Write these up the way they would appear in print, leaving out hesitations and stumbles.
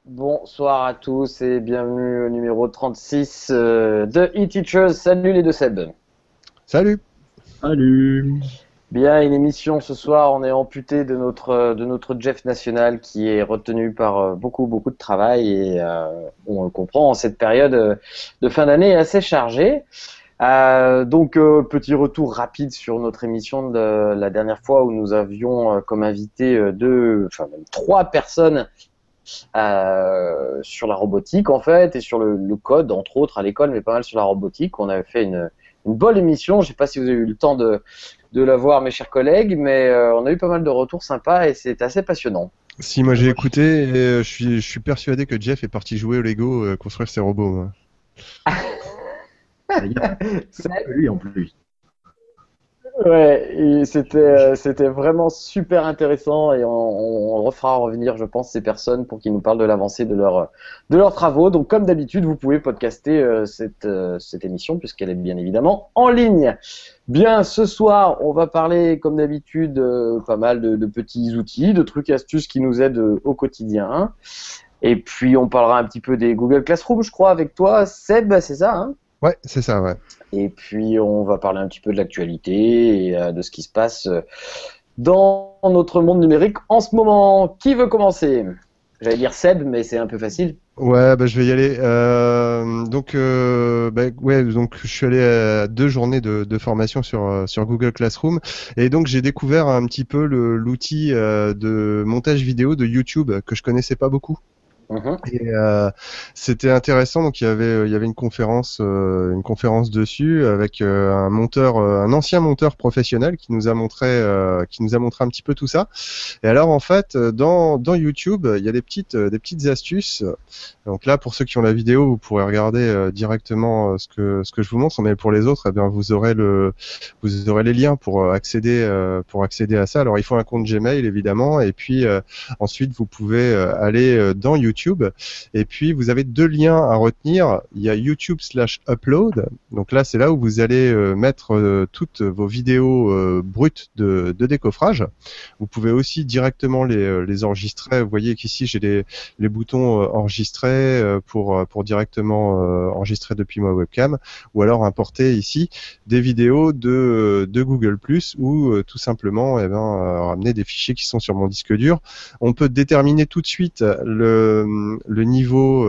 Bonsoir à tous et bienvenue au numéro 36 de e-Teachers. Salut les deux Seb. Salut. Salut. Bien, une émission ce soir, on est amputé de notre Jeff National qui est retenu par beaucoup de travail et on le comprend en cette période de fin d'année assez chargée. Petit retour rapide sur notre émission de la dernière fois où nous avions comme invité même trois personnes sur la robotique en fait et sur le code entre autres à l'école, mais pas mal sur la robotique. On avait fait une bonne émission. Je sais pas si vous avez eu le temps de la voir, mes chers collègues, mais on a eu pas mal de retours sympas et c'est assez passionnant. Si, moi j'ai écouté et je suis persuadé que Jeff est parti jouer au Lego, construire ses robots. Moi. C'est- Lui en plus. Ouais, et c'était vraiment super intéressant et on refera revenir, je pense, ces personnes pour qu'ils nous parlent de l'avancée de leurs travaux. Donc, comme d'habitude, vous pouvez podcaster cette émission puisqu'elle est bien évidemment en ligne. Bien, ce soir, on va parler, comme d'habitude, pas mal de petits outils, de trucs et astuces qui nous aident au quotidien. Et puis, on parlera un petit peu des Google Classroom, je crois, avec toi, Seb, c'est ça, hein? Ouais, c'est ça, ouais. Et puis, on va parler un petit peu de l'actualité et de ce qui se passe dans notre monde numérique en ce moment. Qui veut commencer? J'allais dire Seb, mais c'est un peu facile. Ouais, bah, je vais y aller. Donc je suis allé à 2 journées de formation sur Google Classroom et donc j'ai découvert un petit peu l'outil de montage vidéo de YouTube que je connaissais pas beaucoup. Mhm. Et c'était intéressant. Donc il y avait une conférence dessus avec un ancien monteur professionnel qui nous a montré un petit peu tout ça. Et alors en fait dans YouTube il y a des petites astuces. Donc là pour ceux qui ont la vidéo vous pourrez regarder directement ce que je vous montre. Mais pour les autres eh bien vous aurez les liens pour accéder à ça. Alors il faut un compte Gmail évidemment et puis ensuite vous pouvez aller dans YouTube. Et puis vous avez 2 liens à retenir. Il y a YouTube/upload. Donc là c'est là où vous allez mettre toutes vos vidéos brutes de décoffrage. Vous pouvez aussi directement les enregistrer. Vous voyez qu'ici j'ai les boutons enregistrer pour directement enregistrer depuis ma webcam, ou alors importer ici des vidéos de Google+ ou tout simplement ramener des fichiers qui sont sur mon disque dur. On peut déterminer tout de suite le niveau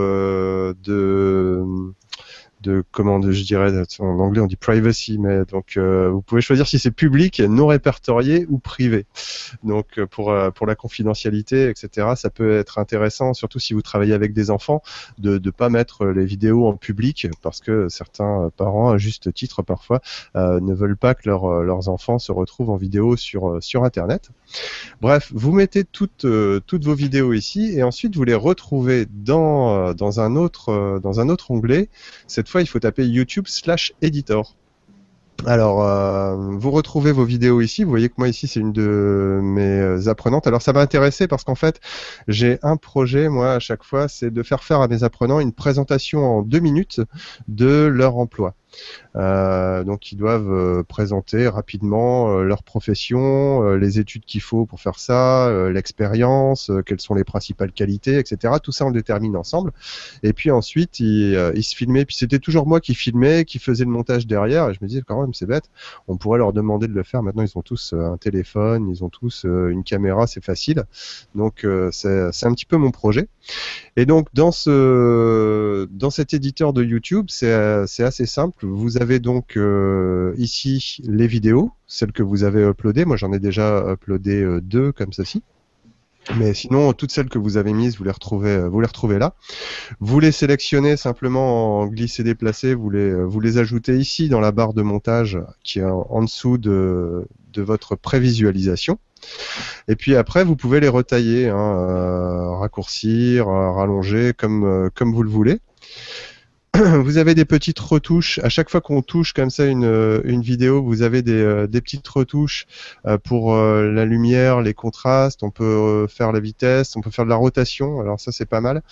je dirais, en anglais on dit privacy, mais donc vous pouvez choisir si c'est public, non répertorié ou privé. Donc pour la confidentialité, etc. Ça peut être intéressant, surtout si vous travaillez avec des enfants, de pas mettre les vidéos en public, parce que certains parents, à juste titre parfois, ne veulent pas que leurs enfants se retrouvent en vidéo sur Internet. Bref, vous mettez toutes vos vidéos ici et ensuite vous les retrouvez dans un autre onglet. Cette fois, il faut taper YouTube/editor. Alors, vous retrouvez vos vidéos ici. Vous voyez que moi ici c'est une de mes apprenantes. Alors ça m'a intéressé parce qu'en fait j'ai un projet, moi à chaque fois, c'est de faire à mes apprenants une présentation en 2 minutes de leur emploi. Donc ils doivent présenter rapidement leur profession, les études qu'il faut pour faire ça, l'expérience, quelles sont les principales qualités, etc. Tout ça on le détermine ensemble. Et puis ensuite ils se filmaient. Puis c'était toujours moi qui filmais, qui faisais le montage derrière. Et je me disais quand même c'est bête, on pourrait leur demander de le faire. Maintenant ils ont tous un téléphone, ils ont tous une caméra, c'est facile. Donc c'est un petit peu mon projet. Et donc dans cet éditeur de YouTube, c'est assez simple. Vous avez donc ici les vidéos, celles que vous avez uploadées. Moi j'en ai déjà uploadé 2 comme ceci. Mais sinon, toutes celles que vous avez mises, vous les retrouvez là. Vous les sélectionnez simplement en glisser-déplacer. Vous les ajoutez ici dans la barre de montage qui est en dessous de votre prévisualisation. Et puis après, vous pouvez les retailler, raccourcir, rallonger, comme vous le voulez. vous avez des petites retouches. À chaque fois qu'on touche comme ça une vidéo, vous avez des petites retouches pour la lumière, les contrastes. On peut faire la vitesse, on peut faire de la rotation. Alors ça, c'est pas mal.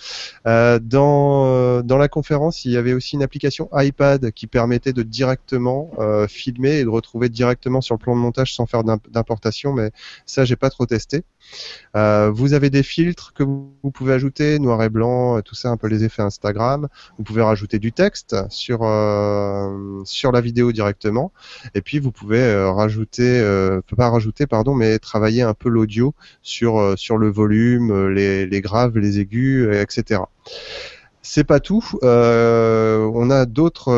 Dans la conférence, il y avait aussi une application iPad qui permettait de directement filmer et de retrouver directement sur le plan de montage sans faire d'importation. Mais ça, j'ai pas trop testé. Vous avez des filtres que vous pouvez ajouter, noir et blanc, tout ça, un peu les effets Instagram. Vous pouvez rajouter du texte sur la vidéo directement. Et puis vous pouvez pas rajouter, pardon, mais travailler un peu l'audio sur le volume, les graves, les aigus, etc. C'est pas tout. On a d'autres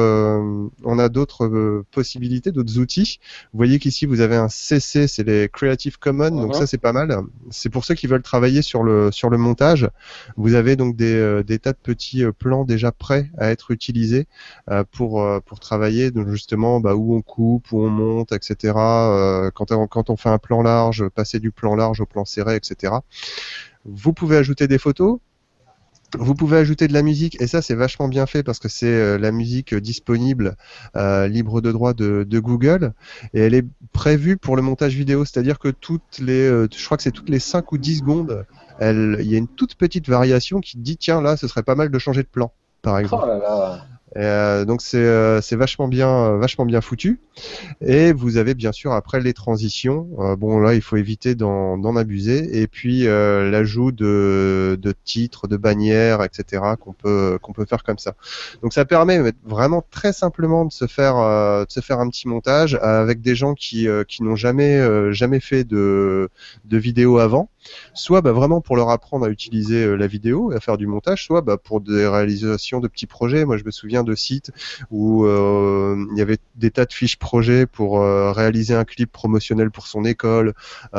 possibilités, d'autres outils. Vous voyez qu'ici vous avez un CC, c'est les Creative Commons, donc ça c'est pas mal. C'est pour ceux qui veulent travailler sur le montage. Vous avez donc des tas de petits plans déjà prêts à être utilisés pour travailler. Donc justement, où on coupe, où on monte, etc. Quand on fait un plan large, passer du plan large au plan serré, etc. Vous pouvez ajouter des photos. Vous pouvez ajouter de la musique, et ça c'est vachement bien fait parce que c'est la musique disponible libre de droit de Google, et elle est prévue pour le montage vidéo, c'est-à-dire que je crois que c'est toutes les 5 ou 10 secondes, il y a une toute petite variation qui dit tiens là ce serait pas mal de changer de plan, par exemple. Oh là là. Donc c'est vachement bien foutu. Et vous avez bien sûr après les transitions. Bon là il faut éviter d'en abuser. Et puis l'ajout de titres, de bannières, etc. qu'on peut faire comme ça. Donc ça permet vraiment très simplement de se faire un petit montage avec des gens qui n'ont jamais fait de vidéo avant. Soit vraiment pour leur apprendre à utiliser la vidéo et à faire du montage, soit pour des réalisations de petits projets. Moi je me souviens de sites où il y avait des tas de fiches projets pour réaliser un clip promotionnel pour son école,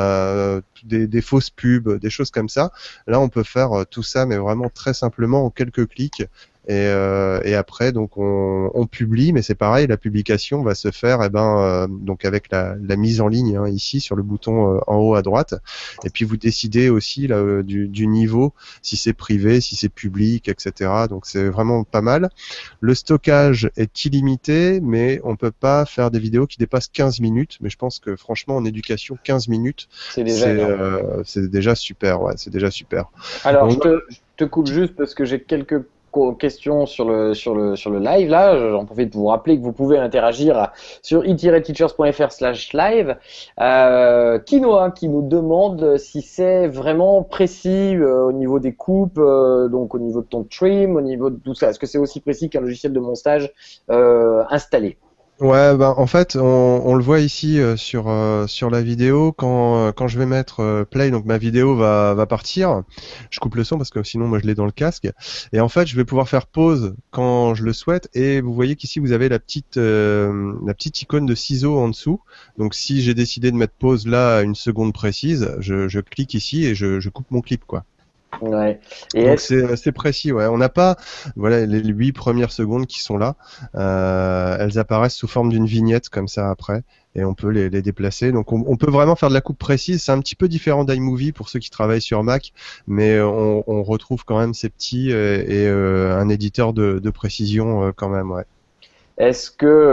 des fausses pubs, des choses comme ça. Là on peut faire tout ça mais vraiment très simplement en quelques clics. Et après donc on publie, mais c'est pareil, la publication va se faire donc avec la mise en ligne ici sur le bouton en haut à droite, et puis vous décidez aussi là, du niveau, si c'est privé, si c'est public, etc. Donc c'est vraiment pas mal. Le stockage est illimité, mais on peut pas faire des vidéos qui dépassent 15 minutes, mais je pense que franchement en éducation 15 minutes c'est déjà super, ouais, c'est déjà super. Alors donc, je te coupe juste parce que j'ai quelques questions sur le live là. J'en profite pour vous rappeler que vous pouvez interagir sur e-teachers.fr/live. Quinoa qui nous demande si c'est vraiment précis au niveau des coupes, donc au niveau de ton trim, au niveau de tout ça. Est-ce que c'est aussi précis qu'un logiciel de montage installé? Ouais, en fait, on le voit ici sur la vidéo. Quand je vais mettre play, donc ma vidéo va partir. Je coupe le son parce que sinon moi je l'ai dans le casque. Et en fait, je vais pouvoir faire pause quand je le souhaite. Et vous voyez qu'ici vous avez la petite icône de ciseaux en dessous. Donc si j'ai décidé de mettre pause là à une seconde précise, je clique ici et je coupe mon clip, quoi. Ouais. Et donc c'est précis, ouais. On n'a pas, voilà, les 8 premières secondes qui sont là. Elles apparaissent sous forme d'une vignette comme ça après, et on peut les déplacer. Donc on peut vraiment faire de la coupe précise. C'est un petit peu différent d'iMovie pour ceux qui travaillent sur Mac, mais on retrouve quand même ces petits et un éditeur de précision quand même, ouais. Est-ce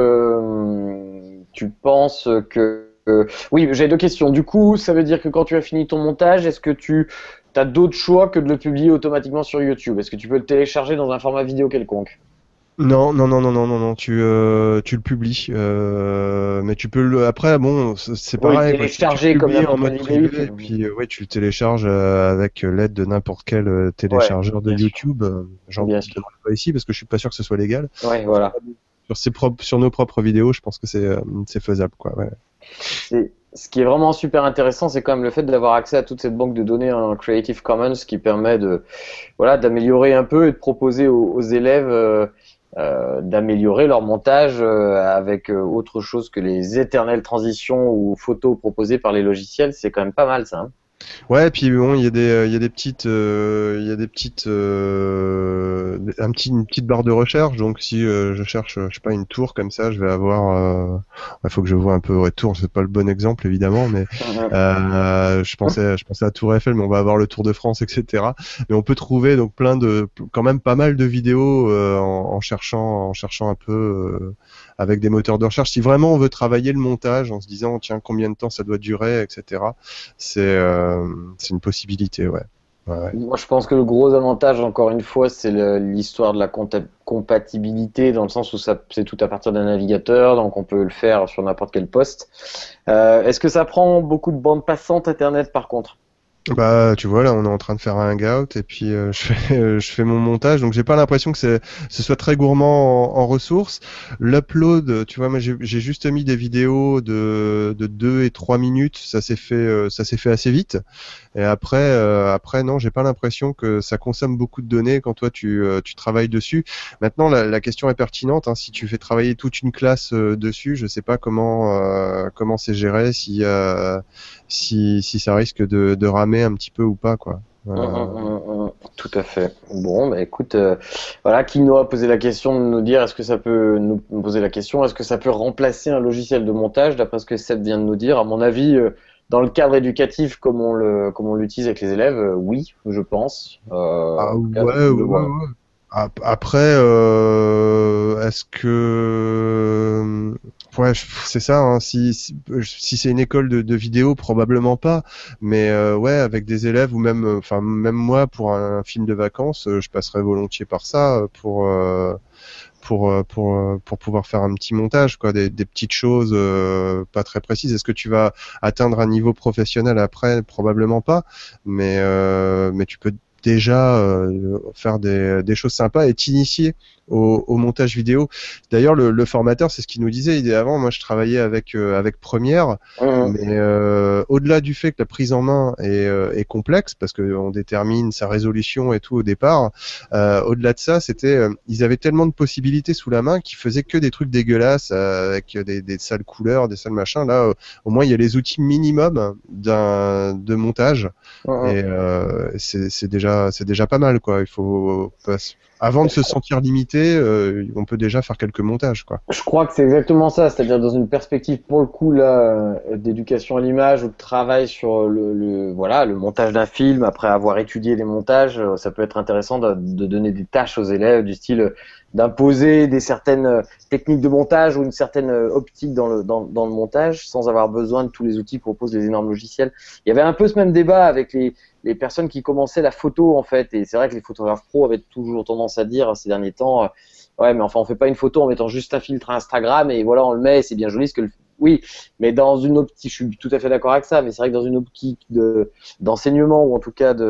que tu penses que oui, j'ai deux questions. Du coup, ça veut dire que quand tu as fini ton montage, est-ce que tu as d'autres choix que de le publier automatiquement sur YouTube? Est-ce que tu peux le télécharger dans un format vidéo quelconque? Non, tu le publies, mais tu peux après bon, c'est pareil, télécharger tu comme publies en mode vidéo, privé, et puis tu le télécharges avec l'aide de n'importe quel téléchargeur de YouTube. J'en parle pas ici parce que je suis pas sûr que ce soit légal. Ouais, voilà. Sur nos propres vidéos, je pense que c'est faisable, quoi. Ouais. Ce qui est vraiment super intéressant, c'est quand même le fait d'avoir accès à toute cette banque de données en Creative Commons qui permet d'améliorer un peu et de proposer aux élèves d'améliorer leur montage avec autre chose que les éternelles transitions ou photos proposées par les logiciels. C'est quand même pas mal, ça. Hein. Ouais, et puis bon, il y a des petites une petite barre de recherche. Donc si je cherche, je sais pas, une tour comme ça, je vais avoir. Il faut que je vois un peu. Ouais, tour, c'est pas le bon exemple évidemment, mais je pensais à Tour Eiffel, mais on va avoir le Tour de France, etc. Mais on peut trouver donc quand même pas mal de vidéos en cherchant un peu avec des moteurs de recherche. Si vraiment on veut travailler le montage en se disant tiens combien de temps ça doit durer, etc. C'est une possibilité, ouais. Ouais. Moi, je pense que le gros avantage, encore une fois, c'est l'histoire de la compatibilité, dans le sens où c'est tout à partir d'un navigateur, donc on peut le faire sur n'importe quel poste. Est-ce que ça prend beaucoup de bandes passantes Internet, par contre? Bah, tu vois, là, on est en train de faire un hangout et puis je fais mon montage, donc j'ai pas l'impression que ce soit très gourmand en ressources. L'upload, tu vois, moi j'ai juste mis des vidéos de 2 et 3 minutes, ça s'est fait assez vite. Et après non, j'ai pas l'impression que ça consomme beaucoup de données quand toi tu travailles dessus. Maintenant, la question est pertinente, hein, si tu fais travailler toute une classe dessus, je sais pas comment c'est géré, si ça risque de ramer un petit peu ou pas, quoi. Tout à fait. Bon, bah écoute, voilà, Kino a posé la question de nous dire, est-ce que ça peut nous poser la question, est-ce que ça peut remplacer un logiciel de montage, d'après ce que Seb vient de nous dire. À mon avis, dans le cadre éducatif, comme on l'utilise avec les élèves, oui, je pense. Ah En tout cas, ouais. Après, est-ce que ouais, c'est ça. Hein, si c'est une école de vidéo, probablement pas. Mais ouais, avec des élèves ou même moi pour un film de vacances, je passerais volontiers par ça pour pouvoir faire un petit montage, quoi, des petites choses pas très précises. Est-ce que tu vas atteindre un niveau professionnel après? Probablement pas. Mais tu peux déjà faire des choses sympas et t'initier au montage vidéo. D'ailleurs, le formateur, c'est ce qu'il nous disait. Il disait avant, moi, je travaillais avec Premiere, mais au-delà du fait que la prise en main est complexe, parce qu'on détermine sa résolution et tout au départ, au-delà de ça, ils avaient tellement de possibilités sous la main qu'ils faisaient que des trucs dégueulasses avec des sales couleurs, des sales machins. Là, au moins, il y a les outils minimum de montage. Et c'est déjà pas mal, quoi. Il faut avant de se sentir limité, on peut déjà faire quelques montages, quoi. Je crois que c'est exactement ça, c'est-à-dire dans une perspective pour le coup là d'éducation à l'image ou de travail sur voilà le montage d'un film après avoir étudié les montages, ça peut être intéressant de donner des tâches aux élèves du style d'imposer des certaines techniques de montage ou une certaine optique dans le montage sans avoir besoin de tous les outils que proposent les énormes logiciels. Il y avait un peu ce même débat avec les personnes qui commençaient la photo en fait, et c'est vrai que les photographes pros avaient toujours tendance à dire ces derniers temps ouais mais enfin on fait pas une photo en mettant juste un filtre Instagram et voilà on le met et c'est bien joli oui, mais dans une optique, je suis tout à fait d'accord avec ça, mais c'est vrai que dans une optique d'enseignement ou en tout cas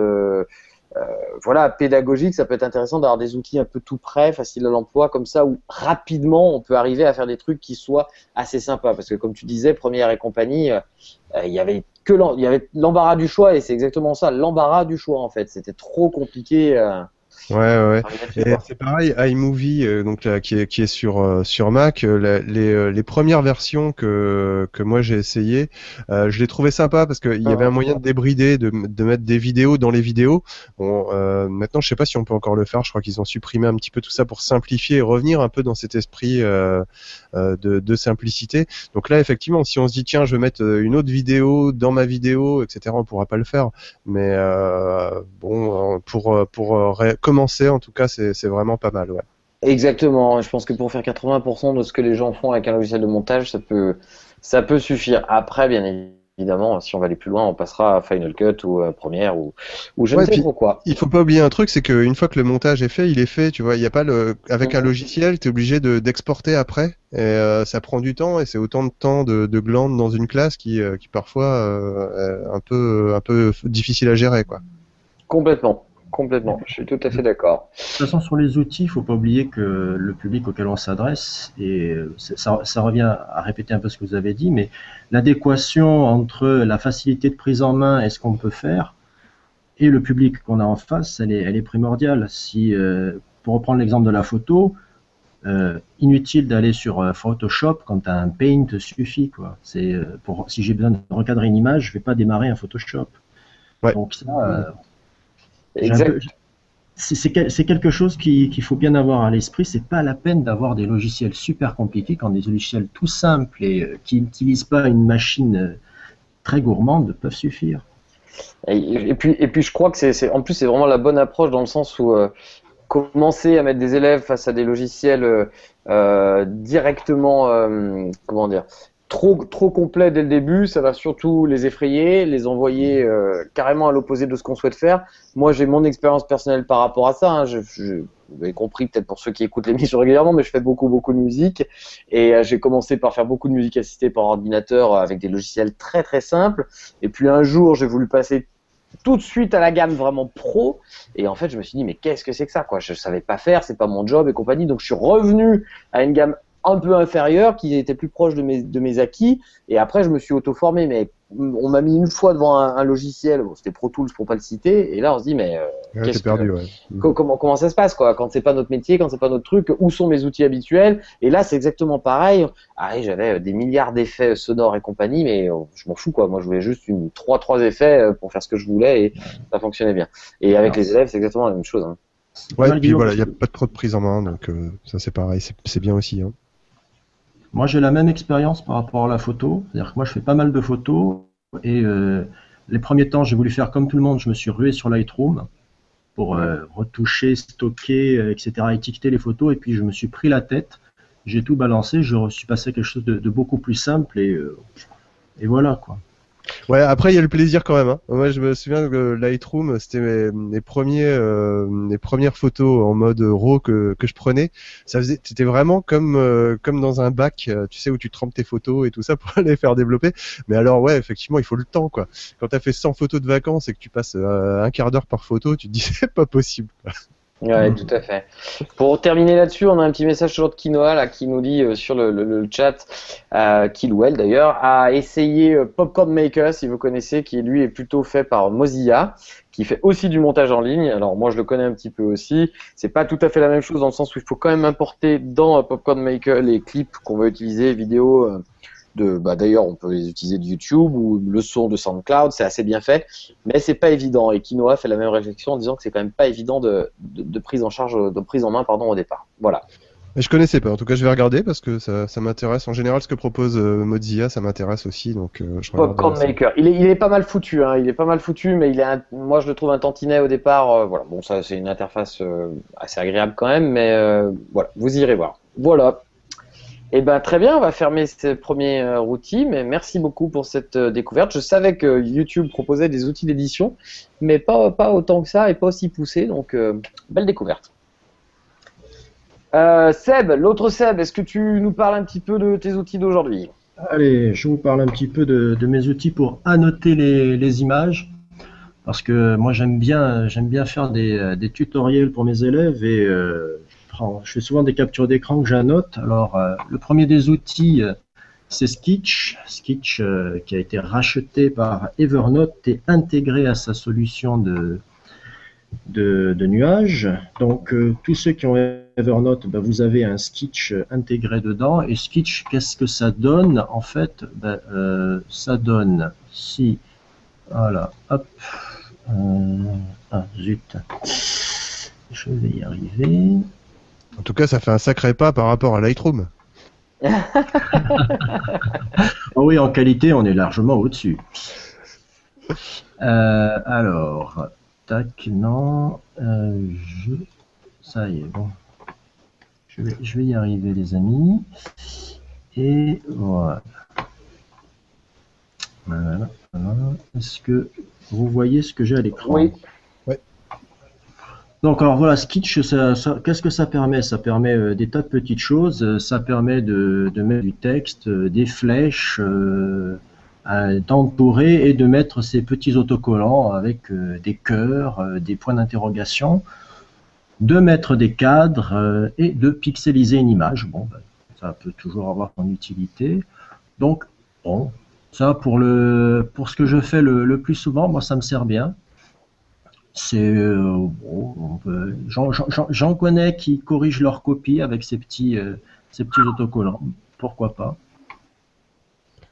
voilà, pédagogique, ça peut être intéressant d'avoir des outils un peu tout prêts, faciles à l'emploi, comme ça, où rapidement on peut arriver à faire des trucs qui soient assez sympas. Parce que comme tu disais, Première et compagnie, il y avait l'embarras du choix, et c'est exactement ça, l'embarras du choix en fait. C'était trop compliqué. Ouais. Et c'est pareil, iMovie, donc là, qui est sur Mac, les premières versions que moi j'ai essayé, je les trouvais sympas parce qu'il y avait un moyen de débrider, de mettre des vidéos dans les vidéos. Bon, maintenant je sais pas si on peut encore le faire. Je crois qu'ils ont supprimé un petit peu tout ça pour simplifier et revenir un peu dans cet esprit de simplicité. Donc là, effectivement, si on se dit tiens, je vais mettre une autre vidéo dans ma vidéo, etc., on pourra pas le faire. Mais bon, pour commencer, en tout cas, c'est vraiment pas mal, ouais. Exactement. Je pense que pour faire 80% de ce que les gens font avec un logiciel de montage, ça peut suffire. Après, bien évidemment, si on va aller plus loin, on passera à Final Cut ou à Premiere ou je ne sais trop quoi. Il faut pas oublier un truc, c'est qu'une fois que le montage est fait, il est fait. Tu vois, il y a pas avec un logiciel, t'es obligé d'exporter après, et ça prend du temps, et c'est autant de temps de glande dans une classe qui parfois est un peu difficile à gérer, quoi. Complètement, je suis tout à fait d'accord. De toute façon, sur les outils, il ne faut pas oublier que le public auquel on s'adresse, et ça revient à répéter un peu ce que vous avez dit, mais l'adéquation entre la facilité de prise en main et ce qu'on peut faire, et le public qu'on a en face, elle est primordiale. Pour reprendre l'exemple de la photo, inutile d'aller sur Photoshop quand un Paint suffit, quoi. Si j'ai besoin de recadrer une image, je ne vais pas démarrer un Photoshop. Ouais. Donc ça... Exact. c'est quelque chose qu'il faut bien avoir à l'esprit. C'est pas la peine d'avoir des logiciels super compliqués quand des logiciels tout simples et qui n'utilisent pas une machine très gourmande peuvent suffire. Et puis je crois que en plus c'est vraiment la bonne approche dans le sens où commencer à mettre des élèves face à des logiciels directement, comment dire, trop complets dès le début, ça va surtout les effrayer, les envoyer carrément à l'opposé de ce qu'on souhaite faire. Moi, j'ai mon expérience personnelle par rapport à ça. Hein. Vous avez compris peut-être pour ceux qui écoutent l'émission régulièrement, mais je fais beaucoup de musique et j'ai commencé par faire beaucoup de musique assistée par ordinateur avec des logiciels très très simples. Et puis un jour, j'ai voulu passer tout de suite à la gamme vraiment pro et en fait je me suis dit mais qu'est-ce que c'est que ça quoi, je savais pas faire, c'est pas mon job et compagnie, donc je suis revenu à une gamme un peu inférieure qui était plus proche de mes acquis et après je me suis auto-formé, mais on m'a mis une fois devant un logiciel, bon, c'était Pro Tools pour pas le citer, et là on se dit mais t'es perdu, ouais. comment ça se passe quoi, quand c'est pas notre métier, quand c'est pas notre truc, où sont mes outils habituels? Et là c'est exactement pareil. J'avais des milliards d'effets sonores et compagnie, mais je m'en fous quoi, moi je voulais juste trois effets pour faire ce que je voulais et ça fonctionnait bien. Et avec les élèves c'est exactement la même chose, hein. Ouais, et puis voilà, il n'y a pas trop de prise en main, donc ça c'est pareil, c'est bien aussi, hein. Moi, j'ai la même expérience par rapport à la photo. C'est-à-dire que moi, je fais pas mal de photos et les premiers temps, j'ai voulu faire comme tout le monde. Je me suis rué sur Lightroom pour retoucher, stocker, etc., étiqueter les photos. Et puis, je me suis pris la tête. J'ai tout balancé. Je suis passé à quelque chose de beaucoup plus simple et voilà, quoi. Ouais, après il y a le plaisir quand même, hein. Moi je me souviens que Lightroom c'était mes premières photos en mode RAW que je prenais. C'était vraiment comme dans un bac, tu sais, où tu trempes tes photos et tout ça pour les faire développer. Mais alors ouais, effectivement il faut le temps quoi. Quand t'as fait 100 photos de vacances et que tu passes un quart d'heure par photo, tu te dis c'est pas possible, quoi. Ouais, tout à fait. Pour terminer là-dessus, on a un petit message toujours de Quinoa là, qui nous dit sur le chat, qu'il ou elle d'ailleurs, a essayé Popcorn Maker, si vous connaissez, qui lui est plutôt fait par Mozilla, qui fait aussi du montage en ligne. Alors moi je le connais un petit peu aussi. C'est pas tout à fait la même chose dans le sens où il faut quand même importer dans Popcorn Maker les clips qu'on veut utiliser, vidéos. D'ailleurs, on peut les utiliser de YouTube ou le son de SoundCloud, c'est assez bien fait, mais c'est pas évident. Et Quinoa fait la même réflexion en disant que c'est quand même pas évident de prise en charge, de prise en main, pardon, au départ. Voilà. Mais je connaissais pas. En tout cas, je vais regarder parce que ça m'intéresse. En général, ce que propose Mozilla, ça m'intéresse aussi, donc je regarde. Popcorn Maker. Il est pas mal foutu, hein. Il est pas mal foutu, mais moi je le trouve un tantinet au départ. Voilà. Bon, ça c'est une interface assez agréable quand même, mais voilà, vous irez voir. Voilà. Eh ben très bien, on va fermer ce premier outil, mais merci beaucoup pour cette découverte. Je savais que YouTube proposait des outils d'édition, mais pas autant que ça et pas aussi poussé, donc belle découverte. Seb, l'autre Seb, est-ce que tu nous parles un petit peu de tes outils d'aujourd'hui? Allez, je vous parle un petit peu de mes outils pour annoter les images, parce que moi j'aime bien faire des tutoriels pour mes élèves et je fais souvent des captures d'écran que j'annote. Alors, le premier des outils, c'est Skitch. Skitch qui a été racheté par Evernote et intégré à sa solution de nuages. Donc, tous ceux qui ont Evernote, vous avez un Skitch intégré dedans. Et Skitch, qu'est-ce que ça donne? En fait, ça donne, si, voilà, hop, zut, je vais y arriver. En tout cas, ça fait un sacré pas par rapport à Lightroom. Oh oui, en qualité, on est largement au-dessus. Alors, tac, non, ça y est, bon. Je vais y arriver, les amis. Et voilà. Voilà. Est-ce que vous voyez ce que j'ai à l'écran? Oui. Donc alors voilà, Skitch, qu'est-ce que ça permet? Ça permet des tas de petites choses. Ça permet de mettre du texte, des flèches, d'entourer et de mettre ces petits autocollants avec des cœurs, des points d'interrogation, de mettre des cadres et de pixeliser une image. Bon, ça peut toujours avoir son utilité. Donc bon, ça pour ce que je fais le plus souvent, moi ça me sert bien. C'est j'en connais qui corrigent leur copie avec ces petits autocollants. Pourquoi pas?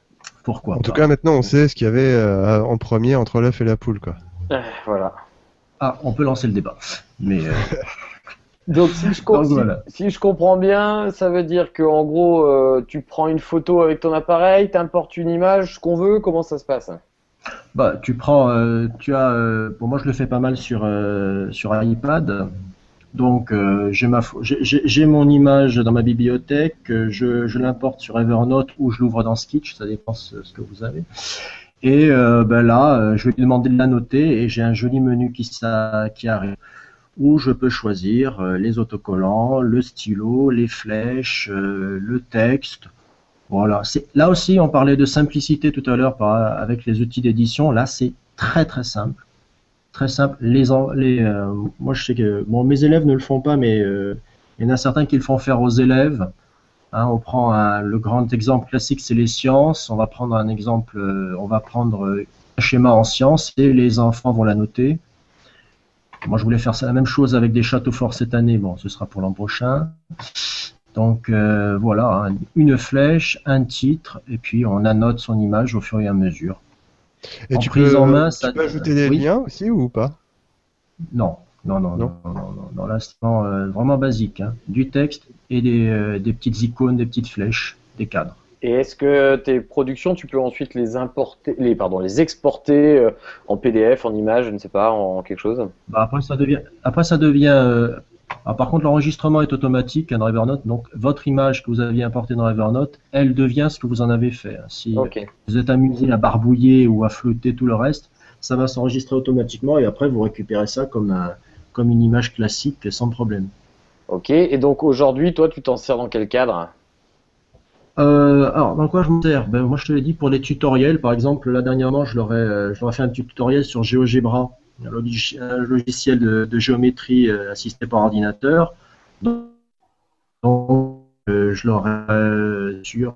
En tout cas, maintenant, on sait ce qu'il y avait en premier entre l'œuf et la poule, quoi. Voilà. Ah, on peut lancer le débat. Mais Donc, donc voilà. si je comprends bien, ça veut dire que en gros, tu prends une photo avec ton appareil, t'importes une image, ce qu'on veut, comment ça se passe? Bah, tu prends, tu as, pour moi je le fais pas mal sur iPad. Donc j'ai mon image dans ma bibliothèque, je l'importe sur Evernote ou je l'ouvre dans Sketch, ça dépend ce que vous avez. Et ben là, je vais lui demander de la noter et j'ai un joli menu qui arrive où je peux choisir les autocollants, le stylo, les flèches, le texte. Voilà. Là aussi, on parlait de simplicité tout à l'heure avec les outils d'édition. Là, c'est très très simple. Très simple. Moi, je sais que bon, mes élèves ne le font pas, mais il y en a certains qui le font faire aux élèves. Hein, on prend le grand exemple classique, c'est les sciences. On va prendre un exemple, on va prendre un schéma en sciences et les enfants vont la noter. Moi, je voulais faire la même chose avec des châteaux forts cette année. Bon, ce sera pour l'an prochain. Donc voilà, hein, une flèche, un titre, et puis on annote son image au fur et à mesure. Et En prise en main, ça. tu peux ajouter des Oui. liens aussi ou pas? Non, non, non, Non. non, non, non, non, là, c'est vraiment basique, hein. Du texte et des petites icônes, des petites flèches, des cadres. Et est-ce que tes productions, tu peux ensuite les importer, les exporter en PDF, en image, je ne sais pas, en quelque chose? Bah, par contre, l'enregistrement est automatique hein, dans Evernote, donc votre image que vous aviez importée dans Evernote, elle devient ce que vous en avez fait, hein. Si Ok. vous êtes amusé à barbouiller ou à flouter tout le reste, ça va s'enregistrer automatiquement et après vous récupérez ça comme une image classique sans problème. Ok. Et donc aujourd'hui, toi, tu t'en sers dans quel cadre? Alors, dans quoi je me sers? Ben, moi, je te l'ai dit pour des tutoriels. Par exemple, là, dernièrement, je leur ai fait un petit tutoriel sur GeoGebra, un logiciel de géométrie assisté par ordinateur. Donc, je leur ai sur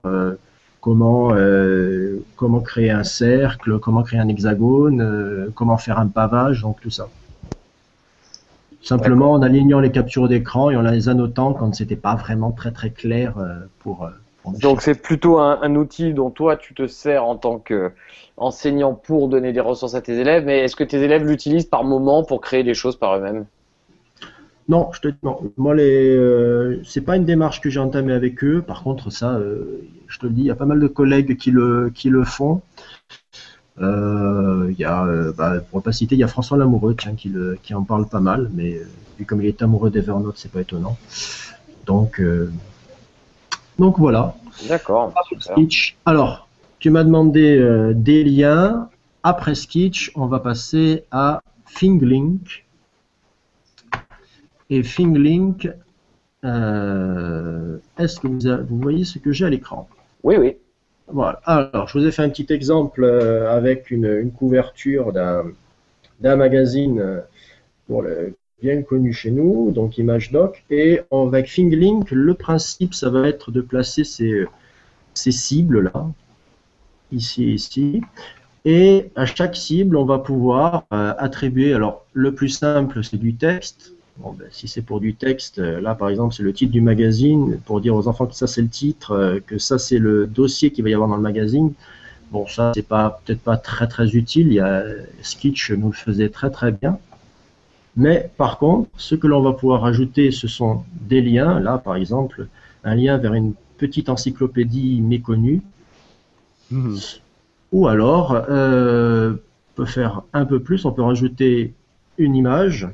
comment créer un cercle, comment créer un hexagone, comment faire un pavage, donc tout ça. Simplement D'accord. en alignant les captures d'écran et en les annotant quand c'était pas vraiment très très clair pour mes Donc chiffres. c'est plutôt un outil dont toi, tu te sers en tant qu'enseignant pour donner des ressources à tes élèves, mais est-ce que tes élèves l'utilisent par moment pour créer des choses par eux-mêmes? Non, je te dis non. Moi, c'est pas une démarche que j'ai entamée avec eux. Par contre, ça, je te le dis, il y a pas mal de collègues qui le font. Il y a, pour ne pas citer, il y a François Lamoureux, tiens, qui en parle pas mal, mais vu comme il est amoureux d'Evernote, c'est pas étonnant. Donc, donc voilà. D'accord, super. Sketch. Alors, tu m'as demandé des liens. Après Sketch, on va passer à ThingLink. Et ThingLink, est-ce que vous voyez ce que j'ai à l'écran? Oui, oui. Voilà. Alors, je vous ai fait un petit exemple avec une couverture d'un magazine bien connu chez nous, donc ImageDoc. Et avec ThingLink, le principe, ça va être de placer ces cibles-là, ici et ici. Et à chaque cible, on va pouvoir attribuer. Alors, le plus simple, c'est du texte. Bon, ben, si c'est pour du texte, là par exemple, c'est le titre du magazine, pour dire aux enfants que ça c'est le titre, que ça c'est le dossier qu'il va y avoir dans le magazine. Bon, ça c'est peut-être pas très très utile. Il y a Sketch nous le faisait très très bien. Mais par contre, ce que l'on va pouvoir ajouter, ce sont des liens. Là, par exemple, un lien vers une petite encyclopédie méconnue. Mhm. Ou alors, on peut faire un peu plus. On peut rajouter une image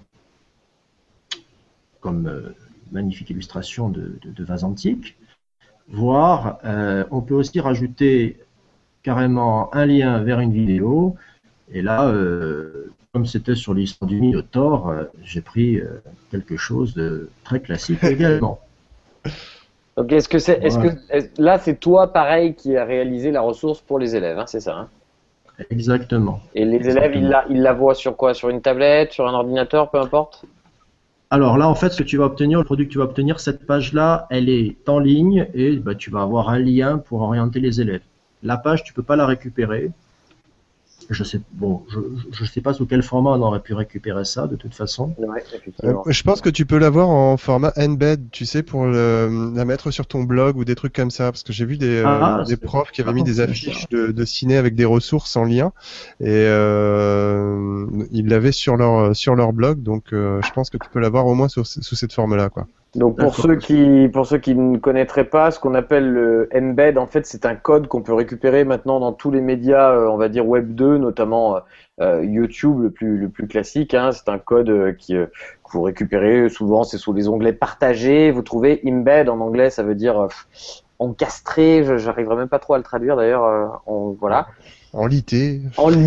comme magnifique illustration de vase antique, voire on peut aussi rajouter carrément un lien vers une vidéo, et là, comme c'était sur l'histoire du Minotaure, j'ai pris quelque chose de très classique également. Donc Voilà. là, c'est toi, pareil, qui a réalisé la ressource pour les élèves, hein, c'est ça, hein? Exactement. Et les élèves, Exactement. ils la voient sur quoi? Sur une tablette, sur un ordinateur, peu importe? Alors là, en fait, ce que tu vas obtenir, le produit que tu vas obtenir, cette page-là, elle est en ligne et bah, tu vas avoir un lien pour orienter les élèves. La page, tu peux pas la récupérer. Je sais, bon, je sais pas sous quel format on aurait pu récupérer ça de toute façon. Ouais, effectivement. Je pense que tu peux l'avoir en format embed, tu sais, pour la mettre sur ton blog ou des trucs comme ça, parce que j'ai vu des profs qui avaient mis des affiches de ciné avec des ressources en lien, et ils l'avaient sur leur blog, donc je pense que tu peux l'avoir au moins sous cette forme-là, quoi. Donc pour ceux qui ne connaîtraient pas, ce qu'on appelle le embed, en fait, c'est un code qu'on peut récupérer maintenant dans tous les médias, on va dire Web 2, notamment YouTube, le plus classique. Hein. C'est un code que vous récupérez souvent, c'est sous les onglets partagés. Vous trouvez embed en anglais, ça veut dire encastré. J'arriverai même pas trop à le traduire d'ailleurs. Voilà. En lité,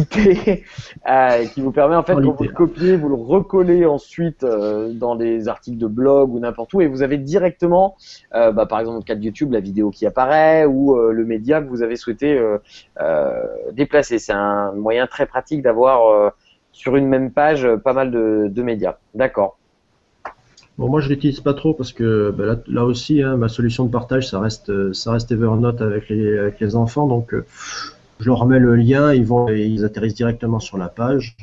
qui vous permet en fait quand vous le copiez, vous le recollez ensuite dans des articles de blog ou n'importe où, et vous avez directement, par exemple dans le cas de YouTube, la vidéo qui apparaît ou le média que vous avez souhaité déplacer. C'est un moyen très pratique d'avoir sur une même page pas mal de médias. D'accord. Bon, moi je l'utilise pas trop parce que là aussi, hein, ma solution de partage, ça reste Evernote avec les enfants, donc je leur mets le lien, ils atterrissent directement sur la page.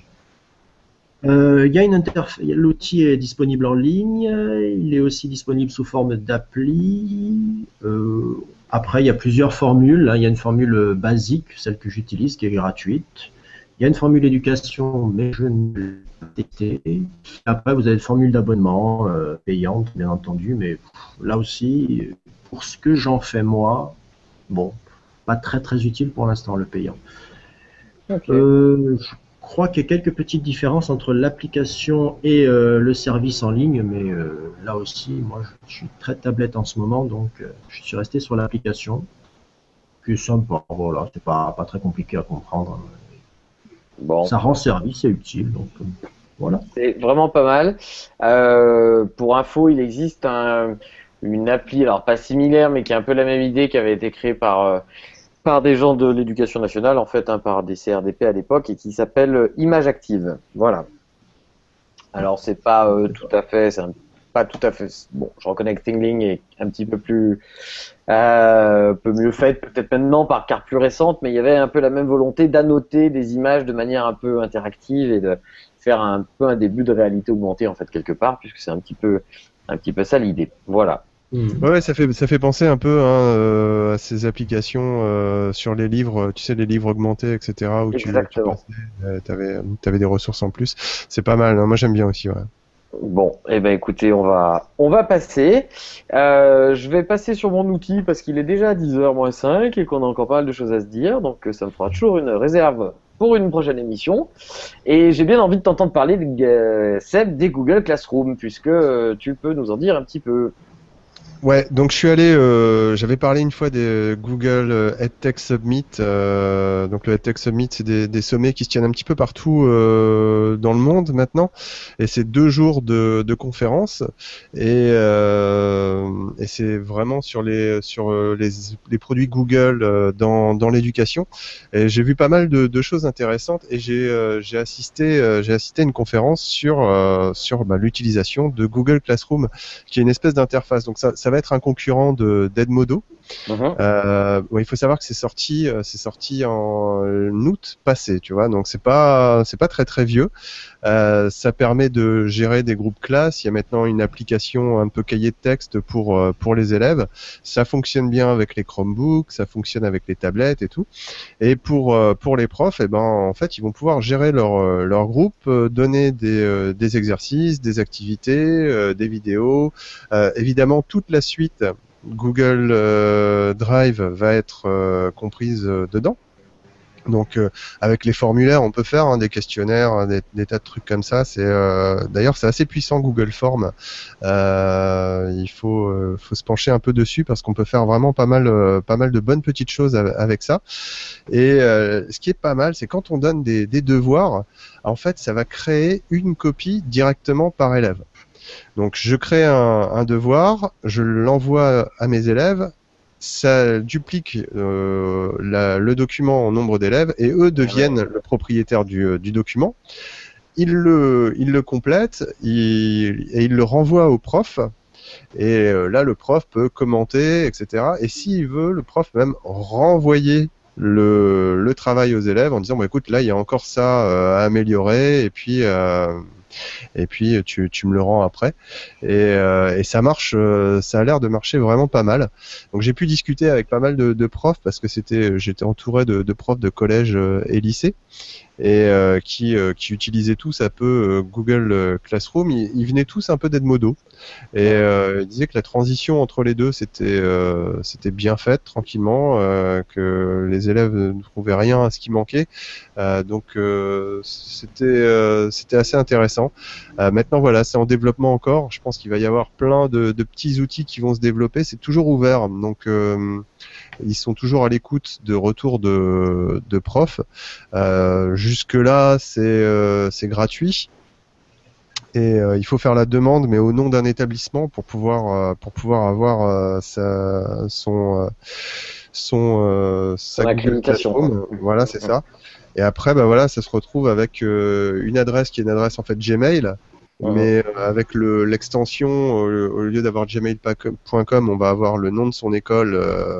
Il y a une interface, l'outil est disponible en ligne, il est aussi disponible sous forme d'appli. Après, il y a plusieurs formules. Hein. Il y a une formule basique, celle que j'utilise, qui est gratuite. Il y a une formule éducation, mais je ne l'ai pas testée. Après, vous avez une formule d'abonnement payante, bien entendu, mais là aussi, pour ce que j'en fais moi, bon, pas très très utile pour l'instant le payant. Okay. Je crois qu'il y a quelques petites différences entre l'application et le service en ligne, mais là aussi, moi je suis très tablette en ce moment, donc je suis resté sur l'application, qui est sympa, voilà, c'est pas très compliqué à comprendre. Bon. Ça rend service et utile, donc voilà. C'est vraiment pas mal. Pour info, il existe une appli, alors pas similaire, mais qui a un peu la même idée, qui avait été créée par des gens de l'éducation nationale, en fait, hein, par des CRDP à l'époque, et qui s'appelle Image Active. Voilà. Alors, c'est pas tout à fait, pas tout à fait. Bon, je reconnais que Tingling est un petit peu plus, peu mieux faite, peut-être maintenant par carte plus récente, mais il y avait un peu la même volonté d'annoter des images de manière un peu interactive et de faire un peu un début de réalité augmentée, en fait, quelque part, puisque c'est un petit peu ça l'idée. Voilà. Ouais, ça fait penser un peu à ces applications sur les livres, tu sais, les livres augmentés, etc., où tu avais des ressources en plus. C'est pas mal, hein. Moi j'aime bien aussi, ouais. Bon, eh ben écoutez, on va passer. Je vais passer sur mon outil parce qu'il est déjà 10h moins 5 et qu'on a encore pas mal de choses à se dire, donc ça me fera toujours une réserve pour une prochaine émission. Et j'ai bien envie de t'entendre parler, Seb, des Google Classroom, puisque tu peux nous en dire un petit peu. Ouais, donc je suis allé, j'avais parlé une fois des Google EdTech Summit. Donc le EdTech Summit, c'est des sommets qui se tiennent un petit peu partout dans le monde maintenant, et c'est 2 jours de conférences, et c'est vraiment sur les produits Google dans l'éducation. Et j'ai vu pas mal de choses intéressantes, et j'ai assisté à une conférence sur l'utilisation de Google Classroom, qui est une espèce d'interface. Donc ça va être un concurrent d'Edmodo. Il faut savoir que c'est sorti en août passé, tu vois, donc c'est pas très très vieux. Ça permet de gérer des groupes classes. Il y a maintenant une application un peu cahier de texte pour les élèves. Ça fonctionne bien avec les Chromebooks, ça fonctionne avec les tablettes et tout. Et pour les profs, en fait, ils vont pouvoir gérer leur groupe, donner des exercices, des activités, des vidéos, évidemment toute la suite Google Drive va être comprise dedans. Donc avec les formulaires, on peut faire des questionnaires, des tas de trucs comme ça. D'ailleurs c'est assez puissant Google Form. Il faut se pencher un peu dessus parce qu'on peut faire vraiment pas mal de bonnes petites choses avec ça. Et ce qui est pas mal, c'est quand on donne des devoirs, en fait ça va créer une copie directement par élève. Donc je crée un devoir, je l'envoie à mes élèves, ça duplique le document en nombre d'élèves et eux deviennent le propriétaire du document. Ils le complètent et ils le renvoient au prof. Et là, le prof peut commenter, etc. Et s'il veut, le prof peut même renvoyer le travail aux élèves en disant bon écoute là il y a encore ça à améliorer et puis tu me le rends après et ça marche, ça a l'air de marcher vraiment pas mal. Donc j'ai pu discuter avec pas mal de profs parce que j'étais entouré de profs de collège et lycée et qui utilisaient tous un peu Google Classroom. Ils venaient tous un peu d'Edmodo et ils disaient que la transition entre les deux c'était bien faite tranquillement, que les élèves ne trouvaient rien à ce qui manquait, donc c'était assez intéressant. Maintenant voilà, c'est en développement encore. Je pense qu'il va y avoir plein de petits outils qui vont se développer. C'est toujours ouvert, donc ils sont toujours à l'écoute de retours de profs. Jusque-là, c'est gratuit et il faut faire la demande, mais au nom d'un établissement pour pouvoir avoir sa Google Classroom. Voilà, c'est ça. Et après, bah voilà, ça se retrouve avec une adresse qui est une adresse en fait Gmail. Mais avec l'extension, au lieu d'avoir gmail.com, on va avoir le nom de son école,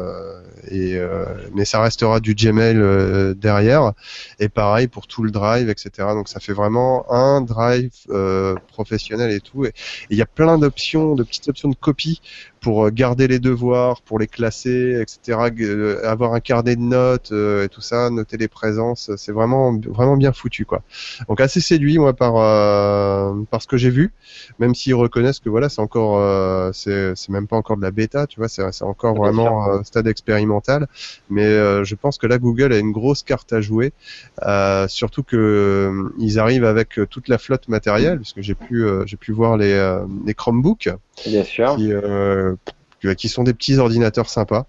mais ça restera du Gmail derrière. Et pareil pour tout le drive, etc. Donc ça fait vraiment un drive professionnel et tout. Et il y a plein d'options, de petites options de copie pour garder les devoirs, pour les classer, etc. Avoir un carnet de notes et tout ça, noter les présences, c'est vraiment bien foutu quoi. Donc assez séduit moi par ce que j'ai vu, même s'ils reconnaissent que voilà c'est encore c'est même pas encore de la bêta, tu vois, c'est encore vraiment stade expérimental. Mais je pense que là Google a une grosse carte à jouer, surtout que ils arrivent avec toute la flotte matérielle, puisque j'ai pu voir les Chromebooks. Bien sûr. Qui sont des petits ordinateurs sympas,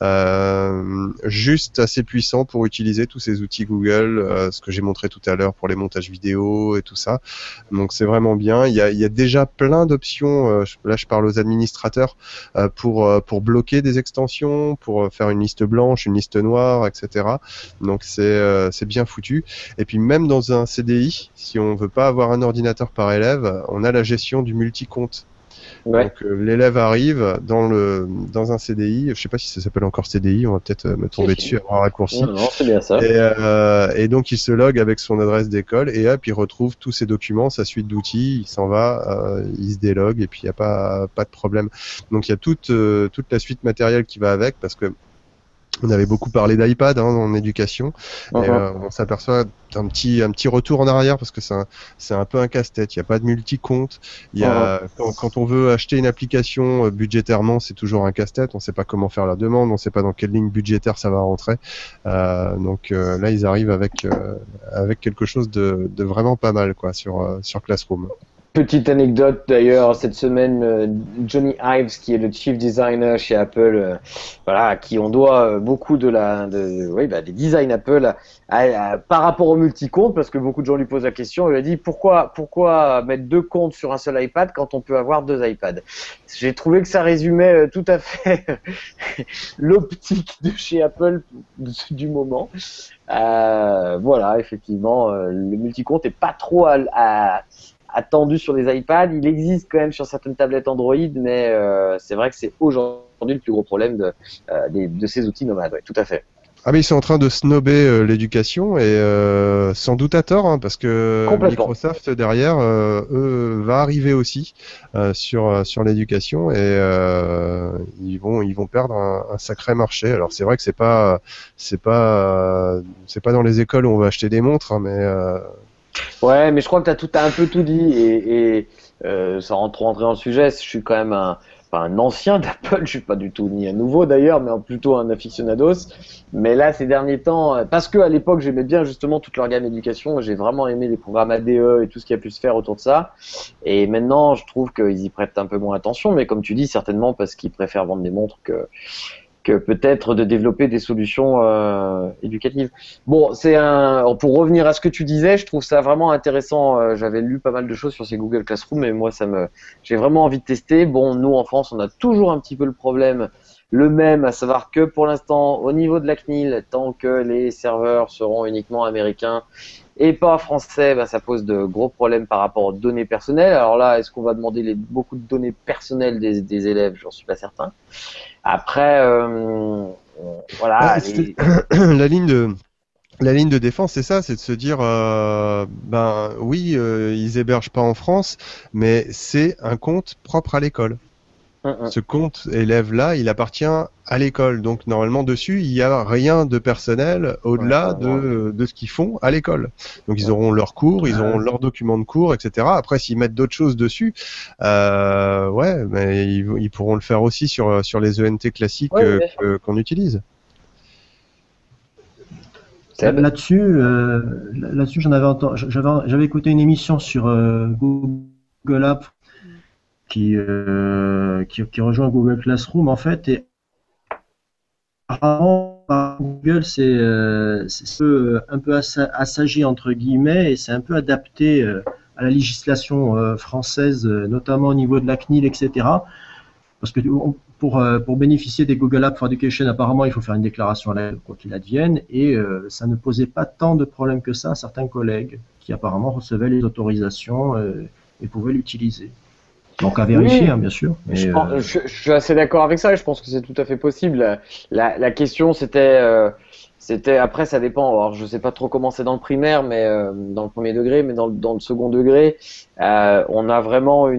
juste assez puissants pour utiliser tous ces outils Google, ce que j'ai montré tout à l'heure pour les montages vidéo et tout ça. Donc c'est vraiment bien. Il y a déjà plein d'options. Là, je parle aux administrateurs pour bloquer des extensions, pour faire une liste blanche, une liste noire, etc. Donc c'est bien foutu. Et puis même dans un CDI, si on veut pas avoir un ordinateur par élève, on a la gestion du multi-compte. Ouais. Donc l'élève arrive dans un CDI, je sais pas si ça s'appelle encore CDI, on va peut-être me tomber dessus avoir un raccourci. Non, c'est bien ça. Et donc il se logue avec son adresse d'école et hop, il retrouve tous ses documents, sa suite d'outils, il s'en va, il se délogue et puis il y a pas de problème. Donc il y a toute la suite matérielle qui va avec parce que on avait beaucoup parlé d'iPad en éducation, et on s'aperçoit un petit retour en arrière parce que c'est un peu un casse-tête. Il n'y a pas de multi-compte. Il y a quand on veut acheter une application budgétairement, c'est toujours un casse-tête. On ne sait pas comment faire la demande, on ne sait pas dans quelle ligne budgétaire ça va rentrer. Donc là, ils arrivent avec quelque chose de vraiment pas mal quoi sur Classroom. Petite anecdote d'ailleurs, cette semaine, Johnny Ives, qui est le chief designer chez Apple, voilà, à qui on doit beaucoup des designs Apple par rapport au multi-compte, parce que beaucoup de gens lui posent la question. Il a dit pourquoi mettre 2 comptes sur un seul iPad quand on peut avoir 2 iPads. J'ai trouvé que ça résumait tout à fait l'optique de chez Apple du moment. Voilà, effectivement, le multi-compte est pas trop attendu sur les iPads. Il existe quand même sur certaines tablettes Android, mais c'est vrai que c'est aujourd'hui le plus gros problème de ces outils nomades. Ouais, tout à fait. Ah mais ils sont en train de snobber l'éducation et sans doute à tort parce que Microsoft derrière eux va arriver aussi sur l'éducation et ils vont perdre un sacré marché. Alors c'est vrai que c'est pas dans les écoles où on va acheter des montres mais ouais, mais je crois que t'as un peu tout dit et sans rentrer dans le sujet, je suis quand même un ancien d'Apple, je suis pas du tout ni un nouveau d'ailleurs, mais plutôt un aficionados. Mais là, ces derniers temps, parce que à l'époque j'aimais bien justement toute leur gamme d'éducation, j'ai vraiment aimé les programmes ADE et tout ce qui a pu se faire autour de ça. Et maintenant, je trouve qu'ils y prêtent un peu moins attention, mais comme tu dis, certainement parce qu'ils préfèrent vendre des montres que peut-être de développer des solutions éducatives. Bon, pour revenir à ce que tu disais, je trouve ça vraiment intéressant. J'avais lu pas mal de choses sur ces Google Classroom, mais moi, j'ai vraiment envie de tester. Bon, nous en France, on a toujours un petit peu le problème, le même, à savoir que pour l'instant, au niveau de la CNIL, tant que les serveurs seront uniquement américains et pas français, ça pose de gros problèmes par rapport aux données personnelles. Alors là, est-ce qu'on va demander beaucoup de données personnelles des élèves? J'en suis pas certain. Après, voilà. La ligne de défense, c'est ça, c'est de se dire, ben oui, ils hébergent pas en France, mais c'est un compte propre à l'école. Ce compte élève-là, il appartient à l'école. Donc normalement dessus, il n'y a rien de personnel au-delà de ce qu'ils font à l'école. Donc ils auront leurs cours, ils auront leurs documents de cours, etc. Après, s'ils mettent d'autres choses dessus, ouais, mais ils pourront le faire aussi sur les ENT classiques qu'on utilise. Là-dessus, j'avais écouté une émission sur Google Apps qui rejoint Google Classroom en fait, et apparemment Google c'est un peu assagi entre guillemets, et c'est un peu adapté à la législation française, notamment au niveau de la CNIL, etc. Parce que pour bénéficier des Google Apps for Education, apparemment il faut faire une déclaration à la quoi qu'il advienne, et ça ne posait pas tant de problèmes que ça à certains collègues qui apparemment recevaient les autorisations et pouvaient l'utiliser. Donc à vérifier, bien sûr. Mais je suis assez d'accord avec ça, et je pense que c'est tout à fait possible. La question, c'était après, ça dépend. Alors, je sais pas trop comment c'est dans le primaire, mais dans le premier degré, mais dans le second degré, on a vraiment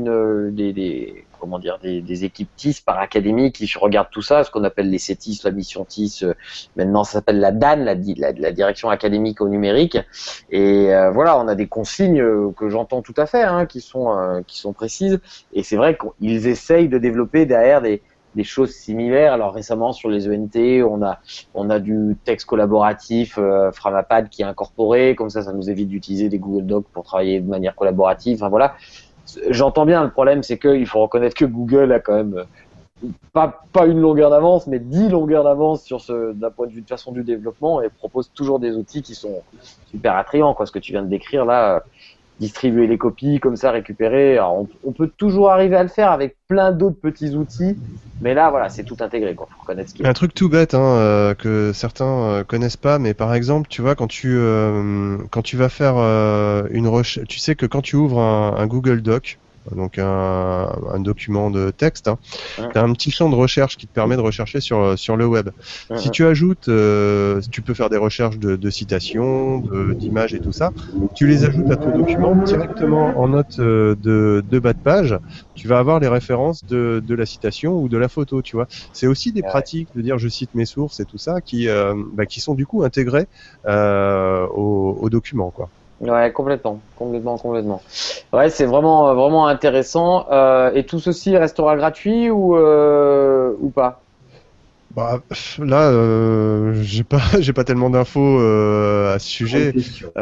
des équipes TIS par académie qui regardent tout ça, ce qu'on appelle les CETIS, la mission TIS, maintenant ça s'appelle la DAN, la direction académique au numérique, et voilà, on a des consignes que j'entends tout à fait, hein, qui sont précises, et c'est vrai qu'ils essayent de développer derrière des choses similaires. Alors récemment sur les ENT, on a du texte collaboratif Framapad qui est incorporé, comme ça nous évite d'utiliser des Google Docs pour travailler de manière collaborative, enfin voilà. J'entends bien, le problème c'est qu'il faut reconnaître que Google a quand même pas une longueur d'avance, mais 10 longueurs d'avance d'un point de vue de façon du développement, et propose toujours des outils qui sont super attrayants, quoi. Ce que tu viens de décrire là, distribuer les copies comme ça, récupérer. Alors on peut toujours arriver à le faire avec plein d'autres petits outils, mais là voilà, c'est tout intégré, quoi. Faut reconnaître ce qu'il y a. Un truc tout bête, hein, que certains connaissent pas, mais par exemple, tu vois, quand tu vas faire une recherche, tu sais que quand tu ouvres un Google Doc, donc un document de texte, hein, tu as un petit champ de recherche qui te permet de rechercher sur le web. Si tu ajoutes, tu peux faire des recherches de citations, d'images et tout ça, tu les ajoutes à ton document directement en note de bas de page, tu vas avoir les références de la citation ou de la photo, tu vois. C'est aussi des pratiques de dire je cite mes sources et tout ça qui sont du coup intégrées au document, quoi. Ouais, complètement. Ouais, c'est vraiment intéressant. Et tout ceci restera gratuit ou pas? Bah, là, j'ai pas tellement d'infos à ce sujet.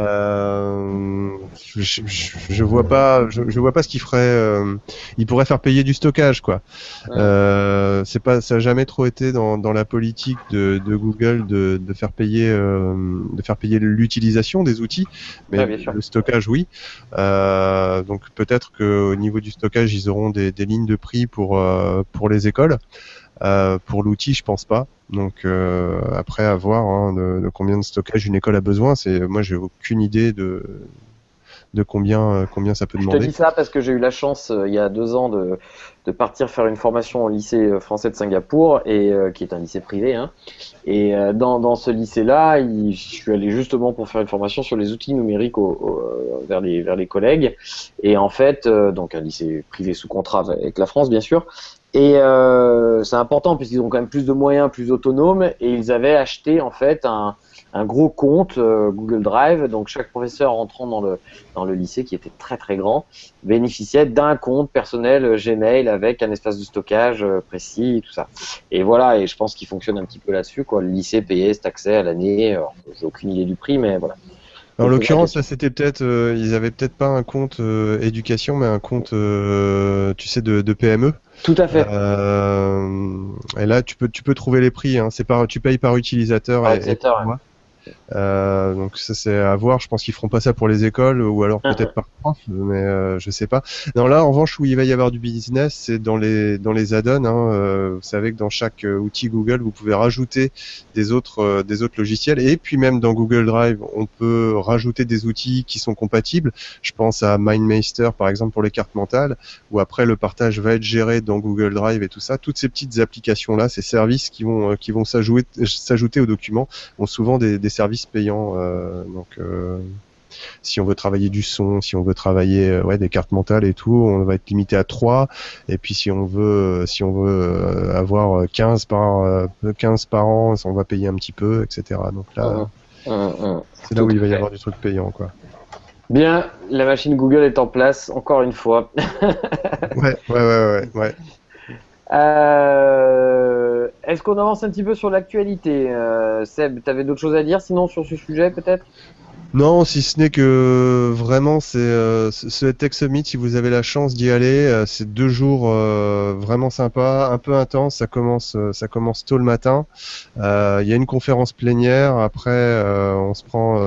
Je vois pas ce qu'il ferait. Il pourrait faire payer du stockage, quoi. Ça a jamais trop été dans la politique de Google de faire payer l'utilisation des outils, mais le stockage, oui. Donc peut-être qu'au niveau du stockage, ils auront des lignes de prix pour les écoles. Pour l'outil, je pense pas. Donc après, à voir, hein, de combien de stockage une école a besoin. Moi, j'ai aucune idée de combien ça peut demander. Je te dis ça parce que j'ai eu la chance il y a 2 ans de partir faire une formation au lycée français de Singapour, et qui est un lycée privé, hein. Et dans ce lycée-là, je suis allé justement pour faire une formation sur les outils numériques vers les collègues. Et en fait, donc un lycée privé sous contrat avec la France, bien sûr. Et c'est important puisqu'ils ont quand même plus de moyens, plus autonomes, et ils avaient acheté en fait un gros compte Google Drive. Donc chaque professeur entrant dans le lycée, qui était très très grand, bénéficiait d'un compte personnel Gmail avec un espace de stockage précis et tout ça. Et voilà, et je pense qu'il fonctionne un petit peu là-dessus, quoi. Le lycée payait cet accès à l'année. Alors, j'ai aucune idée du prix, mais voilà. En l'occurrence, là, c'était peut-être, ils avaient peut-être pas un compte éducation, mais un compte, tu sais, de PME. Tout à fait. Et là, tu peux trouver les prix. Hein. Tu payes par utilisateur et par mois. Donc ça c'est à voir. Je pense qu'ils feront pas ça pour les écoles ou alors peut-être par prof, mais je sais pas. Non, là en revanche où il va y avoir du business, c'est dans les add-ons. Vous savez que dans chaque outil Google, vous pouvez rajouter des autres logiciels, et puis même dans Google Drive, on peut rajouter des outils qui sont compatibles. Je pense à MindMeister par exemple pour les cartes mentales, où après le partage va être géré dans Google Drive et tout ça. Toutes ces petites applications là, ces services qui vont s'ajouter aux documents, ont souvent des services payants. Si on veut travailler du son, si on veut travailler des cartes mentales et tout, on va être limité à 3. Et puis si on veut avoir 15 par an, on va payer un petit peu, etc. Donc là, c'est là où il va y avoir du truc payant, quoi. Bien, la machine Google est en place, encore une fois. Ouais. Est-ce qu'on avance un petit peu sur l'actualité, Seb, t'avais d'autres choses à dire sinon sur ce sujet peut-être? Non, si ce n'est que vraiment ce Tech Summit, si vous avez la chance d'y aller, c'est 2 jours vraiment sympas, un peu intenses. Ça commence tôt le matin. Il y a une conférence plénière. Après, on se prend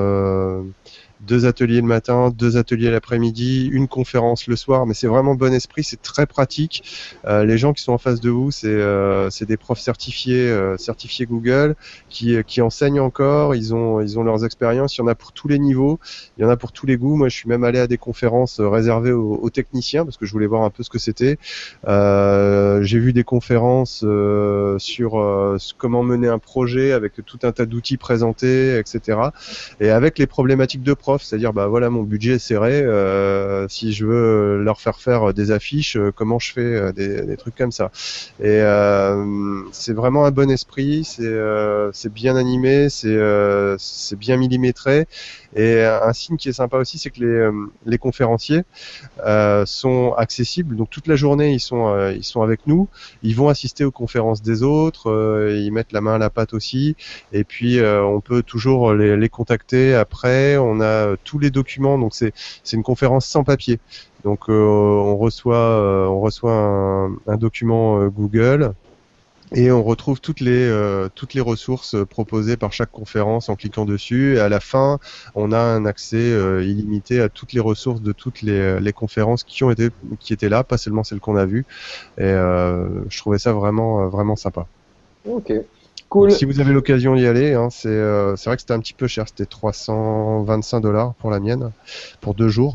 2 ateliers le matin, 2 ateliers l'après-midi, une conférence le soir, mais c'est vraiment bon esprit, c'est très pratique. Les gens qui sont en face de vous, c'est des profs certifiés Google qui enseignent encore. Ils ont leurs expériences. Il y en a pour tous les niveaux, il y en a pour tous les goûts. Moi, je suis même allé à des conférences réservées aux techniciens parce que je voulais voir un peu ce que c'était. J'ai vu des conférences sur comment mener un projet avec tout un tas d'outils présentés, etc. Et avec les problématiques de prof, c'est-à-dire voilà, mon budget est serré, si je veux leur faire des affiches, comment je fais des trucs comme ça. Et c'est vraiment un bon esprit, c'est bien animé, c'est bien millimétré. Et un signe qui est sympa aussi, c'est que les conférenciers sont accessibles. Donc toute la journée, ils sont avec nous. Ils vont assister aux conférences des autres. Ils mettent la main à la pâte aussi. Et puis on peut toujours les contacter après. On a tous les documents. Donc c'est une conférence sans papier. Donc on reçoit un document Google. Et on retrouve toutes les ressources proposées par chaque conférence en cliquant dessus. Et à la fin, on a un accès illimité à toutes les ressources de toutes les conférences qui étaient là, pas seulement celles qu'on a vues. Et je trouvais ça vraiment sympa. Ok, cool. Donc, si vous avez l'occasion d'y aller, c'est vrai que c'était un petit peu cher. C'était $325 pour la mienne, pour 2 jours,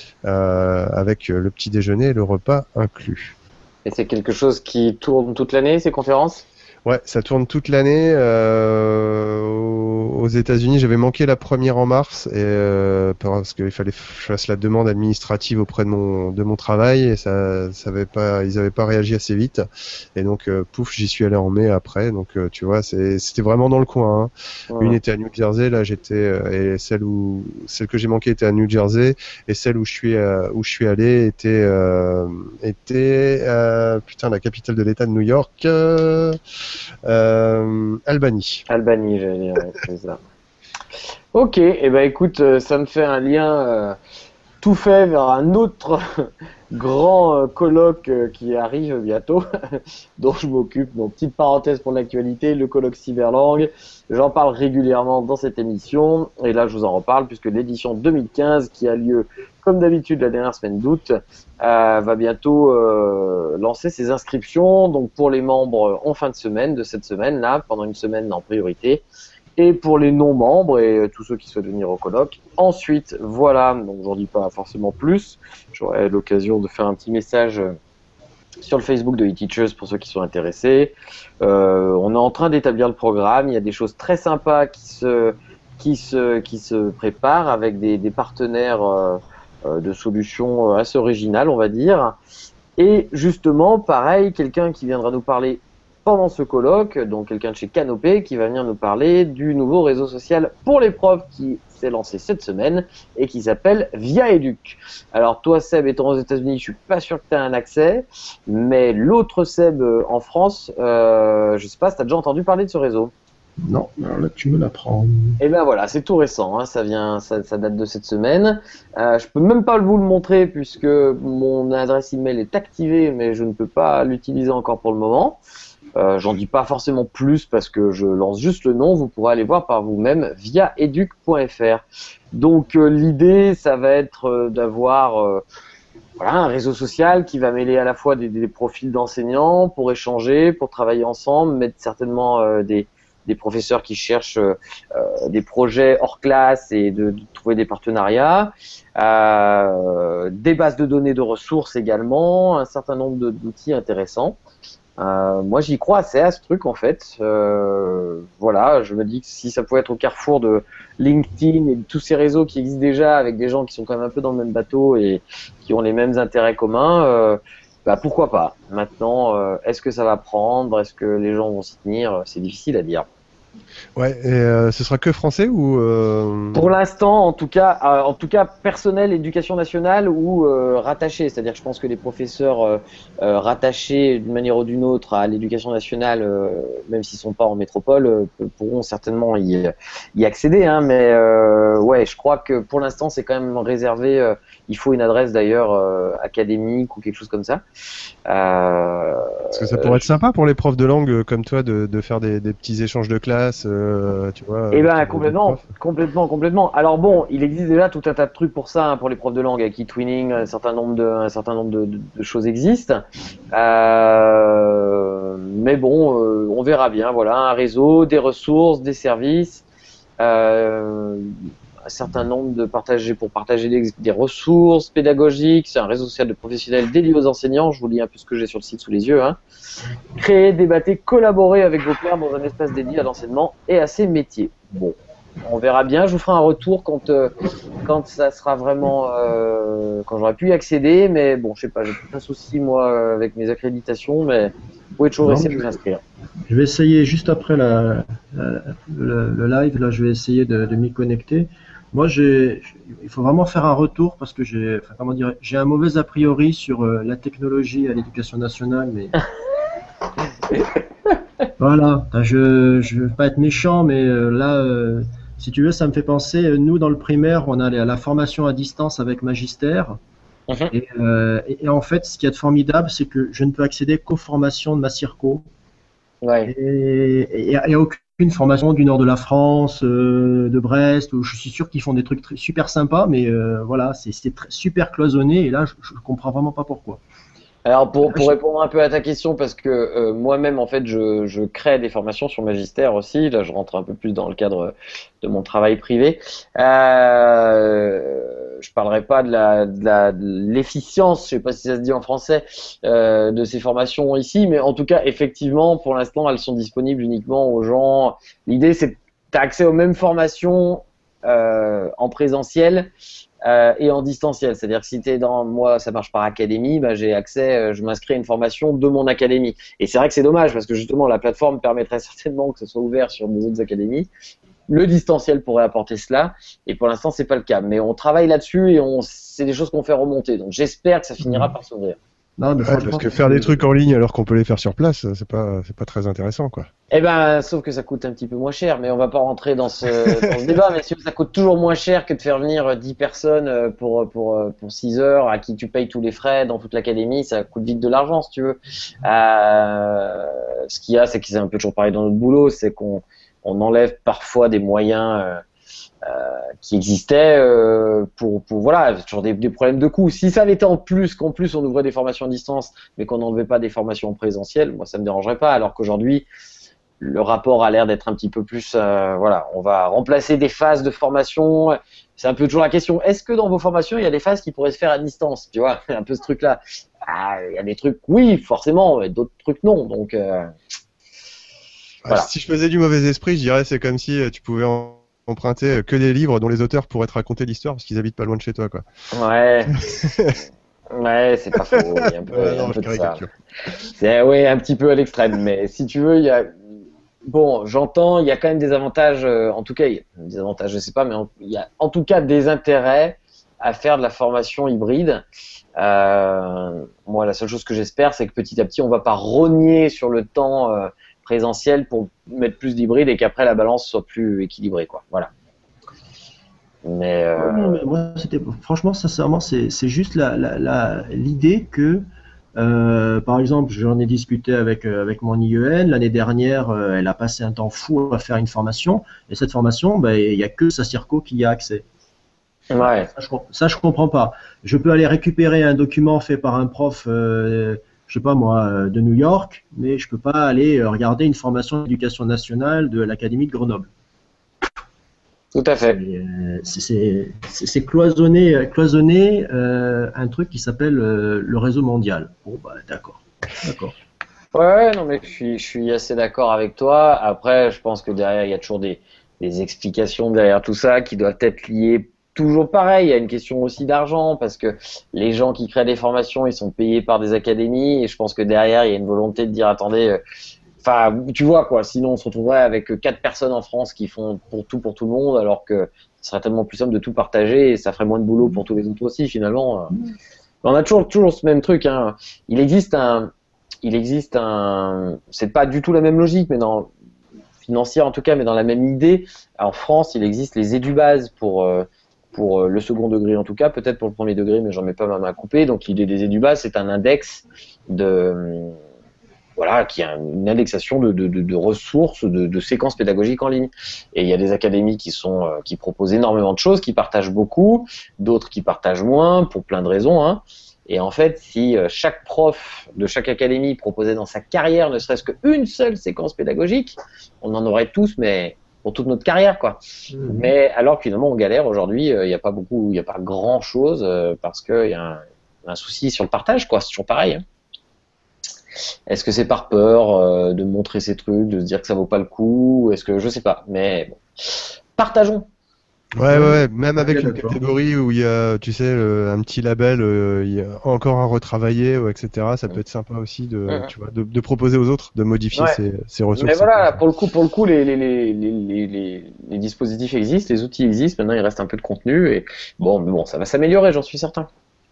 avec le petit déjeuner et le repas inclus. Et c'est quelque chose qui tourne toute l'année, ces conférences? Ouais, ça tourne toute l'année. Aux États-Unis, j'avais manqué la première en mars parce qu'il fallait que je fasse la demande administrative auprès de mon travail et ils avaient pas réagi assez vite. Et donc, pouf, j'y suis allé en mai après. Donc, tu vois, c'était vraiment dans le coin. Hein. Ouais. Une était à New Jersey, là et celle que j'ai manquée était à New Jersey, et celle où je suis allé était la capitale de l'État de New York. Albanie, j'allais dire, c'est ça. Ok, et écoute, ça me fait un lien tout fait vers un autre grand colloque qui arrive bientôt, dont je m'occupe. Donc, petite parenthèse pour l'actualité, le colloque Cyberlang. J'en parle régulièrement dans cette émission, et là je vous en reparle puisque l'édition 2015 qui a lieu comme d'habitude la dernière semaine d'août va bientôt lancer ses inscriptions. Donc pour les membres en fin de semaine, de cette semaine là, pendant une semaine en priorité, et pour les non-membres et tous ceux qui souhaitent venir au colloque. Ensuite, voilà, donc j'en dis pas forcément plus. J'aurai l'occasion de faire un petit message sur le Facebook de eTeachers pour ceux qui sont intéressés. On est en train d'établir le programme. Il y a des choses très sympas qui se préparent avec des partenaires de solutions assez originales, on va dire. Et justement, pareil, quelqu'un qui viendra nous parler pendant ce colloque, donc quelqu'un de chez Canopé qui va venir nous parler du nouveau réseau social pour les profs qui s'est lancé cette semaine et qui s'appelle ViaEduc. Alors toi Seb, étant aux États-Unis, je suis pas sûr que tu as un accès, mais l'autre Seb en France, je sais pas si tu as déjà entendu parler de ce réseau. Non, alors là tu me l'apprends. Et ben voilà, c'est tout récent, hein, ça date de cette semaine. Je peux même pas vous le montrer puisque mon adresse email est activée, mais je ne peux pas l'utiliser encore pour le moment. J'en dis pas forcément plus parce que je lance juste le nom. Vous pourrez aller voir par vous-même via educ.fr. Donc l'idée, ça va être d'avoir voilà, un réseau social qui va mêler à la fois des profils d'enseignants pour échanger, pour travailler ensemble, mettre certainement des professeurs qui cherchent des projets hors classe et de trouver des partenariats, des bases de données de ressources également, un certain nombre d'outils intéressants. Moi, j'y crois assez à ce truc en fait. Voilà, je me dis que si ça pouvait être au carrefour de LinkedIn et de tous ces réseaux qui existent déjà avec des gens qui sont quand même un peu dans le même bateau et qui ont les mêmes intérêts communs, bah pourquoi pas. Maintenant, est-ce que ça va prendre? Est-ce que les gens vont s'y tenir? C'est difficile à dire. Ouais, et ce sera que français ou Pour l'instant, en tout cas, personnel, éducation nationale ou rattaché. C'est-à-dire que je pense que les professeurs rattachés d'une manière ou d'une autre à l'éducation nationale, même s'ils sont pas en métropole, pourront certainement y accéder. Hein, mais ouais, je crois que pour l'instant, c'est quand même réservé. Il faut une adresse d'ailleurs académique ou quelque chose comme ça. Parce que ça pourrait être sympa pour les profs de langue comme toi de faire des petits échanges de classe, tu vois. Eh ben complètement. Alors bon, il existe déjà tout un tas de trucs pour ça, hein, pour les profs de langue, avec eTwinning, un certain nombre de choses existent. Mais bon, on verra bien. Voilà, un réseau, des ressources, des services. Un certain nombre de pour partager des ressources pédagogiques. C'est un réseau social de professionnels dédié aux enseignants. Je vous lis un peu ce que j'ai sur le site sous les yeux. Hein. Créer, débattre, collaborer avec vos pairs dans un espace dédié à l'enseignement et à ses métiers. Bon, on verra bien. Je vous ferai un retour quand ça sera vraiment quand j'aurai pu y accéder. Mais bon, je sais pas, j'ai pas de souci moi avec mes accréditations, mais vous pouvez toujours essayer de vous inscrire. Je vais essayer juste après le live. Là, je vais essayer de m'y connecter. Moi, il faut vraiment faire un retour parce que j'ai un mauvais a priori sur la technologie à l'éducation nationale, mais voilà. Je veux pas être méchant, mais là, si tu veux, ça me fait penser. Nous, dans le primaire, on allait à la formation à distance avec Magister, et en fait, ce qu'il y a de formidable, c'est que je ne peux accéder qu'aux formations de ma Circo. Ouais. Et il n'y a aucune formation du nord de la France, de Brest, où je suis sûr qu'ils font des trucs super sympas, mais voilà, c'est super cloisonné, et là, je comprends vraiment pas pourquoi. Alors pour répondre un peu à ta question, parce que moi-même en fait je crée des formations sur Magister aussi, là je rentre un peu plus dans le cadre de mon travail privé. Je parlerai pas de l'efficience, je sais pas si ça se dit en français, de ces formations ici, mais en tout cas effectivement pour l'instant elles sont disponibles uniquement aux gens. L'idée c'est que tu as accès aux mêmes formations en présentiel. Et en distanciel, c'est-à-dire que si t'es moi ça marche par académie, bah j'ai accès, je m'inscris à une formation de mon académie. Et c'est vrai que c'est dommage parce que justement la plateforme permettrait certainement que ce soit ouvert sur des autres académies. Le distanciel pourrait apporter cela, et pour l'instant c'est pas le cas. Mais on travaille là-dessus et c'est des choses qu'on fait remonter. Donc j'espère que ça finira par s'ouvrir. Non, mais parce que faire des trucs en ligne alors qu'on peut les faire sur place, c'est pas très intéressant, quoi. Eh ben, sauf que ça coûte un petit peu moins cher, mais on va pas rentrer dans ce débat, mais ça coûte toujours moins cher que de faire venir 10 personnes pour 6 heures, à qui tu payes tous les frais dans toute l'académie, ça coûte vite de l'argent, si tu veux. Ce qu'il y a, c'est que c'est un peu toujours pareil dans notre boulot, c'est qu'on enlève parfois des moyens qui existaient pour voilà, toujours des problèmes de coût. Si ça avait été qu'en plus on ouvrait des formations à distance, mais qu'on n'enlevait pas des formations présentielles, moi ça me dérangerait pas, alors qu'aujourd'hui le rapport a l'air d'être un petit peu plus voilà, on va remplacer des phases de formation. C'est un peu toujours la question, est-ce que dans vos formations il y a des phases qui pourraient se faire à distance, tu vois, un peu ce truc là. Il y a des trucs oui forcément, et d'autres trucs non, donc voilà. Si je faisais du mauvais esprit, je dirais c'est comme si tu pouvais emprunter que des livres dont les auteurs pourraient te raconter l'histoire parce qu'ils habitent pas loin de chez toi, quoi. Ouais. Ouais, c'est pas faux. Il y a un peu de ça. C'est ouais, un petit peu à l'extrême, mais si tu veux, il y a bon, j'entends, il y a quand même des avantages. En tout cas, il y a des avantages, je sais pas, mais il y a en tout cas des intérêts à faire de la formation hybride. Moi, la seule chose que j'espère, c'est que petit à petit, on va pas rogner sur le temps présentiel pour mettre plus d'hybride et qu'après la balance soit plus équilibrée, quoi. Voilà. Mais moi, franchement, sincèrement, c'est juste l'idée que Par exemple, j'en ai discuté avec mon IEN. L'année dernière, elle a passé un temps fou à faire une formation. Et cette formation, ben, il n'y a que Sacirco qui y a accès. Ouais. Ça, je comprends pas. Je peux aller récupérer un document fait par un prof, je sais pas moi, de New York, mais je peux pas aller regarder une formation d'éducation nationale de l'Académie de Grenoble. Tout à fait. C'est cloisonner un truc qui s'appelle le réseau mondial. Bon, bah, d'accord. Ouais, non, mais je suis assez d'accord avec toi. Après, je pense que derrière, il y a toujours des explications derrière tout ça qui doivent être liées toujours pareil. Il y a une question aussi d'argent parce que les gens qui créent des formations, ils sont payés par des académies et je pense que derrière, il y a une volonté de dire, attendez, enfin, tu vois quoi, sinon on se retrouverait avec 4 personnes en France qui font pour tout le monde alors que ce serait tellement plus simple de tout partager et ça ferait moins de boulot pour tous les autres aussi finalement. On a toujours ce même truc, hein. Il existe un, c'est pas du tout la même logique, mais financière en tout cas, mais dans la même idée. En France, il existe les édubase pour le second degré en tout cas, peut-être pour le premier degré, mais j'en mets pas ma main coupée. Donc l'idée des édubase, c'est un index qui a une indexation de ressources, de séquences pédagogiques en ligne. Et il y a des académies qui proposent énormément de choses, qui partagent beaucoup, d'autres qui partagent moins, pour plein de raisons, hein. Et en fait, si chaque prof de chaque académie proposait dans sa carrière ne serait-ce qu'une seule séquence pédagogique, on en aurait tous, mais pour toute notre carrière, quoi. Mais alors que finalement, on galère aujourd'hui, il n'y a pas grand-chose parce qu'il y a un souci sur le partage, quoi. C'est toujours pareil, hein. Est-ce que c'est par peur de montrer ces trucs, de se dire que ça vaut pas le coup? Est-ce que je sais pas, mais bon. Partageons. Ouais, même avec une catégorie où il y a, tu sais, un petit label, il y a encore à retravailler, etc. Ça peut être sympa aussi tu vois, de proposer aux autres de modifier ces ressources. Mais voilà, pour le coup, les dispositifs existent, les outils existent. Maintenant, il reste un peu de contenu et bon, ça va s'améliorer, j'en suis certain.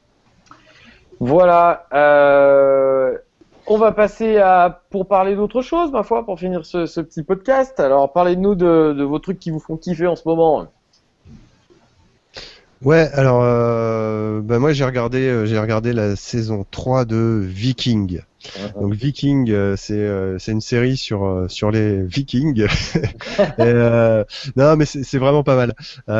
Voilà. On va passer pour parler d'autre chose, ma foi, pour finir ce petit podcast. Alors, parlez-nous de vos trucs qui vous font kiffer en ce moment. Ouais, alors moi j'ai regardé la saison 3 de Viking. Donc Viking, c'est une série sur les Vikings. Non, mais c'est vraiment pas mal.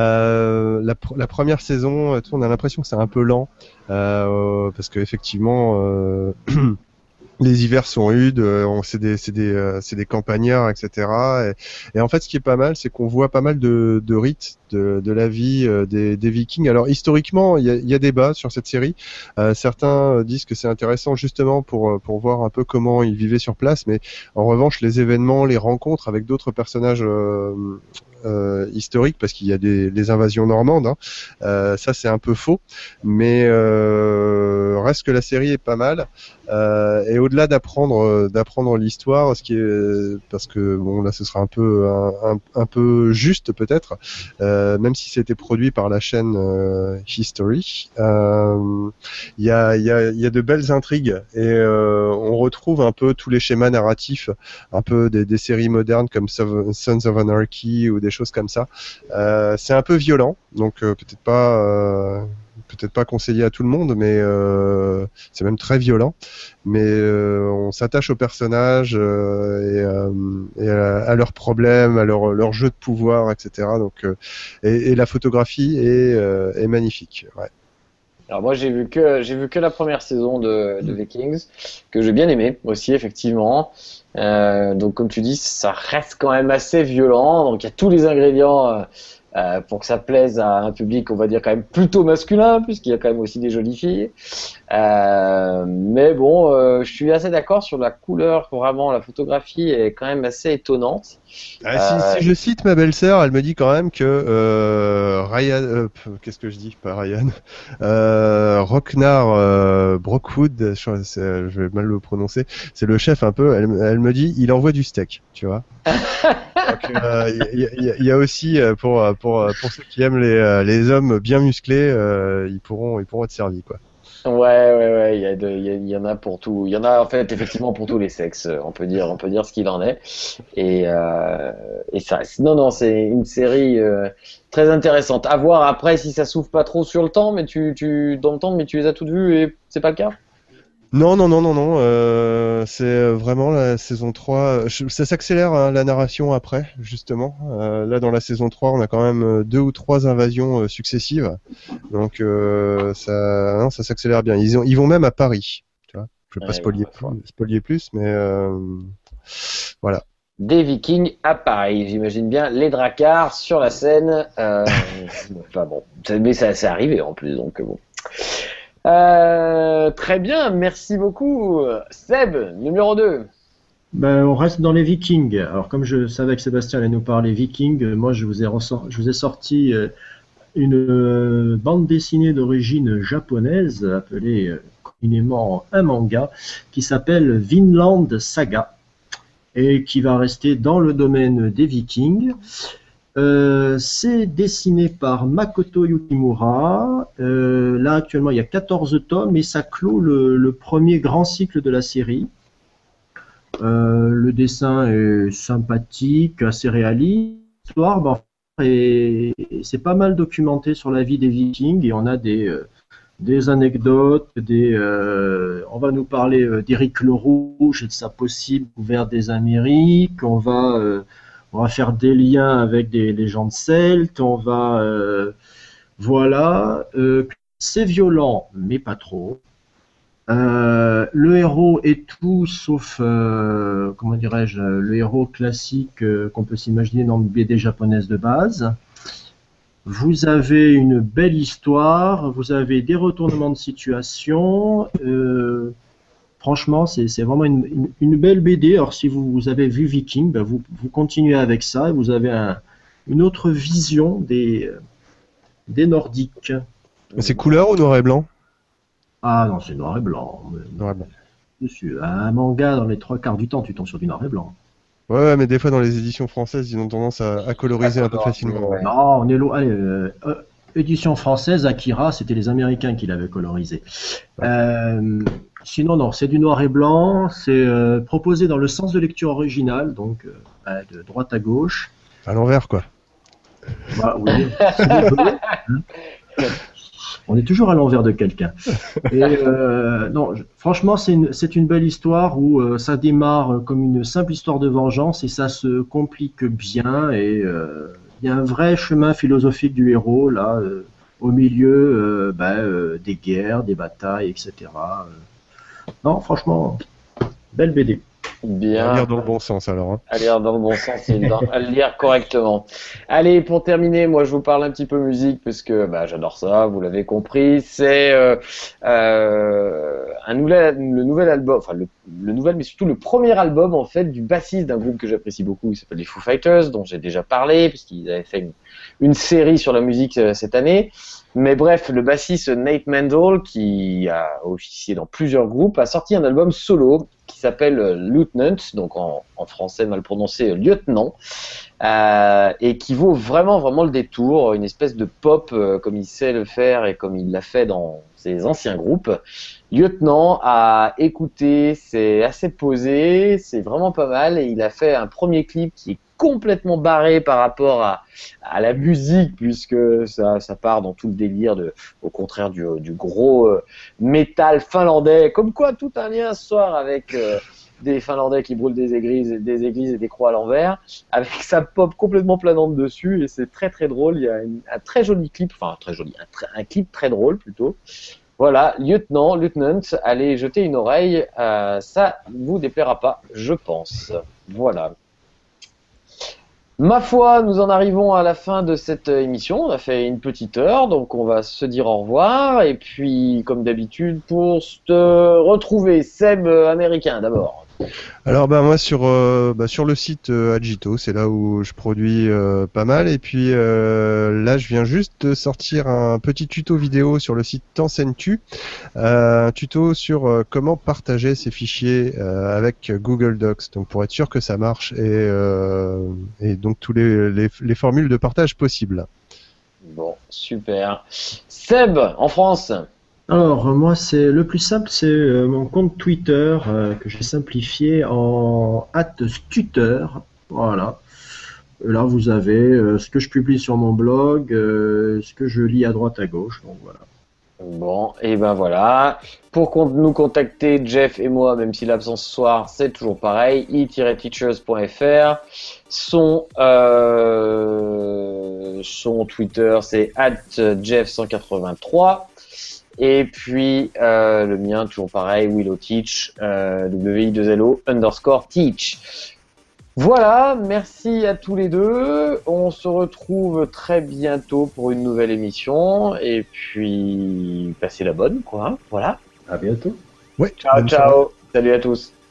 La première saison, on a l'impression que c'est un peu lent parce que effectivement. Les hivers sont rudes, c'est des campagnards, etc. Et en fait, ce qui est pas mal, c'est qu'on voit pas mal de rites de la vie des Vikings. Alors historiquement, il y a débat sur cette série. Certains disent que c'est intéressant justement pour voir un peu comment ils vivaient sur place, mais en revanche, les événements, les rencontres avec d'autres personnages historiques, parce qu'il y a des invasions normandes, hein, ça c'est un peu faux, mais reste que la série est pas mal. Et au-delà d'apprendre l'histoire, parce que bon là ce sera un peu juste peut-être, même si c'était produit par la chaîne History, il y a de belles intrigues et on retrouve un peu tous les schémas narratifs, un peu des séries modernes comme Sons of Anarchy ou des choses comme ça. C'est un peu violent, donc peut-être pas conseillé à tout le monde, mais c'est même très violent. Mais on s'attache aux personnages et à leurs problèmes, à leur jeu de pouvoir, etc. Donc, et la photographie est magnifique. Ouais. Alors moi j'ai vu que la première saison de Vikings, que j'ai bien aimé aussi effectivement. Donc comme tu dis, ça reste quand même assez violent. Donc il y a tous les ingrédients pour que ça plaise à un public, on va dire quand même plutôt masculin, puisqu'il y a quand même aussi des jolies filles. Mais bon, je suis assez d'accord sur la couleur. Vraiment, la photographie est quand même assez étonnante. Si je cite ma belle-sœur, elle me dit quand même que Ryan, qu'est-ce que je dis, pas Ryan, Rocknar Brockwood, je vais mal le prononcer, c'est le chef un peu. Elle me dit, il envoie du steak, tu vois. Donc il y a aussi pour ceux qui aiment les hommes bien musclés, ils pourront être servis, quoi. Ouais, il y en a pour tout. Il y en a en fait effectivement pour tous les sexes. On peut dire ce qu'il en est. Et ça, non, c'est une série très intéressante. À voir après si ça s'ouvre pas trop sur le temps, mais dans le temps, mais tu les as toutes vues et c'est pas le cas. Non. C'est vraiment la saison 3. Ça s'accélère, hein, la narration après, justement. Là, dans la saison 3, on a quand même 2 ou 3 invasions successives. Donc, ça s'accélère bien. Ils vont même à Paris. Tu vois, je vais pas spoiler plus, mais voilà. Des Vikings à Paris, j'imagine bien les dracards sur la scène. Enfin bon, mais ça c'est arrivé en plus, donc bon. Très bien, merci beaucoup. Seb, numéro 2. Ben, on reste dans les Vikings. Alors, comme je savais que Sébastien allait nous parler Vikings, moi je vous ai sorti une bande dessinée d'origine japonaise appelée communément un manga qui s'appelle Vinland Saga et qui va rester dans le domaine des Vikings. C'est dessiné par Makoto Yukimura. Là, actuellement, il y a 14 tomes et ça clôt le premier grand cycle de la série. Le dessin est sympathique, assez réaliste. L'histoire, c'est pas mal documenté sur la vie des Vikings et on a des anecdotes, on va nous parler d'Éric le Rouge et de sa possible découverte des Amériques. On va faire des liens avec des légendes celtes. Voilà. C'est violent, mais pas trop. Le héros est tout sauf, comment dirais-je, le héros classique qu'on peut s'imaginer dans une BD japonaise de base. Vous avez une belle histoire, vous avez des retournements de situation. Franchement, c'est vraiment une belle BD. Alors, si vous avez vu Viking, ben vous continuez avec ça et vous avez une autre vision des Nordiques. Mais c'est couleur ou noir et blanc? Ah non, c'est noir et blanc. Noir et blanc. Monsieur, un manga, dans les 3/4 du temps, tu tombes sur du noir et blanc. Ouais, mais des fois dans les éditions françaises, ils ont tendance à coloriser un peu facilement. Ouais. Non, on est loin. Allez, édition française, Akira, c'était les Américains qui l'avaient colorisé. Sinon, non, c'est du noir et blanc. C'est proposé dans le sens de lecture original, donc de droite à gauche. À l'envers, quoi. Bah, oui. On est toujours à l'envers de quelqu'un. Et non, franchement, c'est une belle histoire où ça démarre comme une simple histoire de vengeance et ça se complique bien. Et il y a un vrai chemin philosophique du héros là, au milieu des guerres, des batailles, etc. Non, franchement, belle BD. Bien. À lire dans le bon sens alors. Hein. À lire dans le bon sens et à le lire correctement. Allez, pour terminer, moi je vous parle un petit peu musique parce que j'adore ça, vous l'avez compris. C'est le nouvel album, enfin le nouvel, mais surtout le premier album en fait du bassiste d'un groupe que j'apprécie beaucoup, qui s'appelle les Foo Fighters, dont j'ai déjà parlé puisqu'ils avaient fait une série sur la musique cette année. Mais bref, le bassiste Nate Mendel, qui a officié dans plusieurs groupes, a sorti un album solo qui s'appelle Lieutenant, donc en français mal prononcé Lieutenant, et qui vaut vraiment le détour, une espèce de pop comme il sait le faire et comme il l'a fait dans ses anciens groupes. Lieutenant à écouter, c'est assez posé, c'est vraiment pas mal, et il a fait un premier clip qui est complètement barré par rapport à la musique, puisque ça part dans tout le délire au contraire du gros métal finlandais, comme quoi tout un lien ce soir avec des Finlandais qui brûlent des églises et des croix à l'envers, avec sa pop complètement planante dessus, et c'est très très drôle. Il y a un très joli clip, enfin très joli, un clip très drôle plutôt. Voilà, Lieutenant, allez jeter une oreille, ça vous déplaira pas, je pense. Voilà. Ma foi, nous en arrivons à la fin de cette émission. On a fait une petite heure, donc on va se dire au revoir. Et puis, comme d'habitude, pour te retrouver, Seb américain d'abord. Alors moi sur le site Agito, c'est là où je produis pas mal, et puis là je viens juste de sortir un petit tuto vidéo sur le site Tensentu, un tuto sur comment partager ses fichiers avec Google Docs, donc pour être sûr que ça marche, et donc tous les formules de partage possibles. Bon, super. Seb, en France. Alors, moi, le plus simple, c'est mon compte Twitter que j'ai simplifié en @stuter. Voilà. Là, vous avez ce que je publie sur mon blog, ce que je lis à droite à gauche. Donc voilà. Bon, et ben voilà. Pour nous contacter, Jeff et moi, même si l'absence ce soir, c'est toujours pareil, e-teachers.fr. Son Twitter, c'est @jeff183. Et puis le mien, toujours pareil, WillowTeach, WI2LO_teach. Voilà, merci à tous les deux. On se retrouve très bientôt pour une nouvelle émission. Et puis, passez la bonne, quoi. Voilà. À bientôt. Ouais. Ciao, ciao. Salut à tous.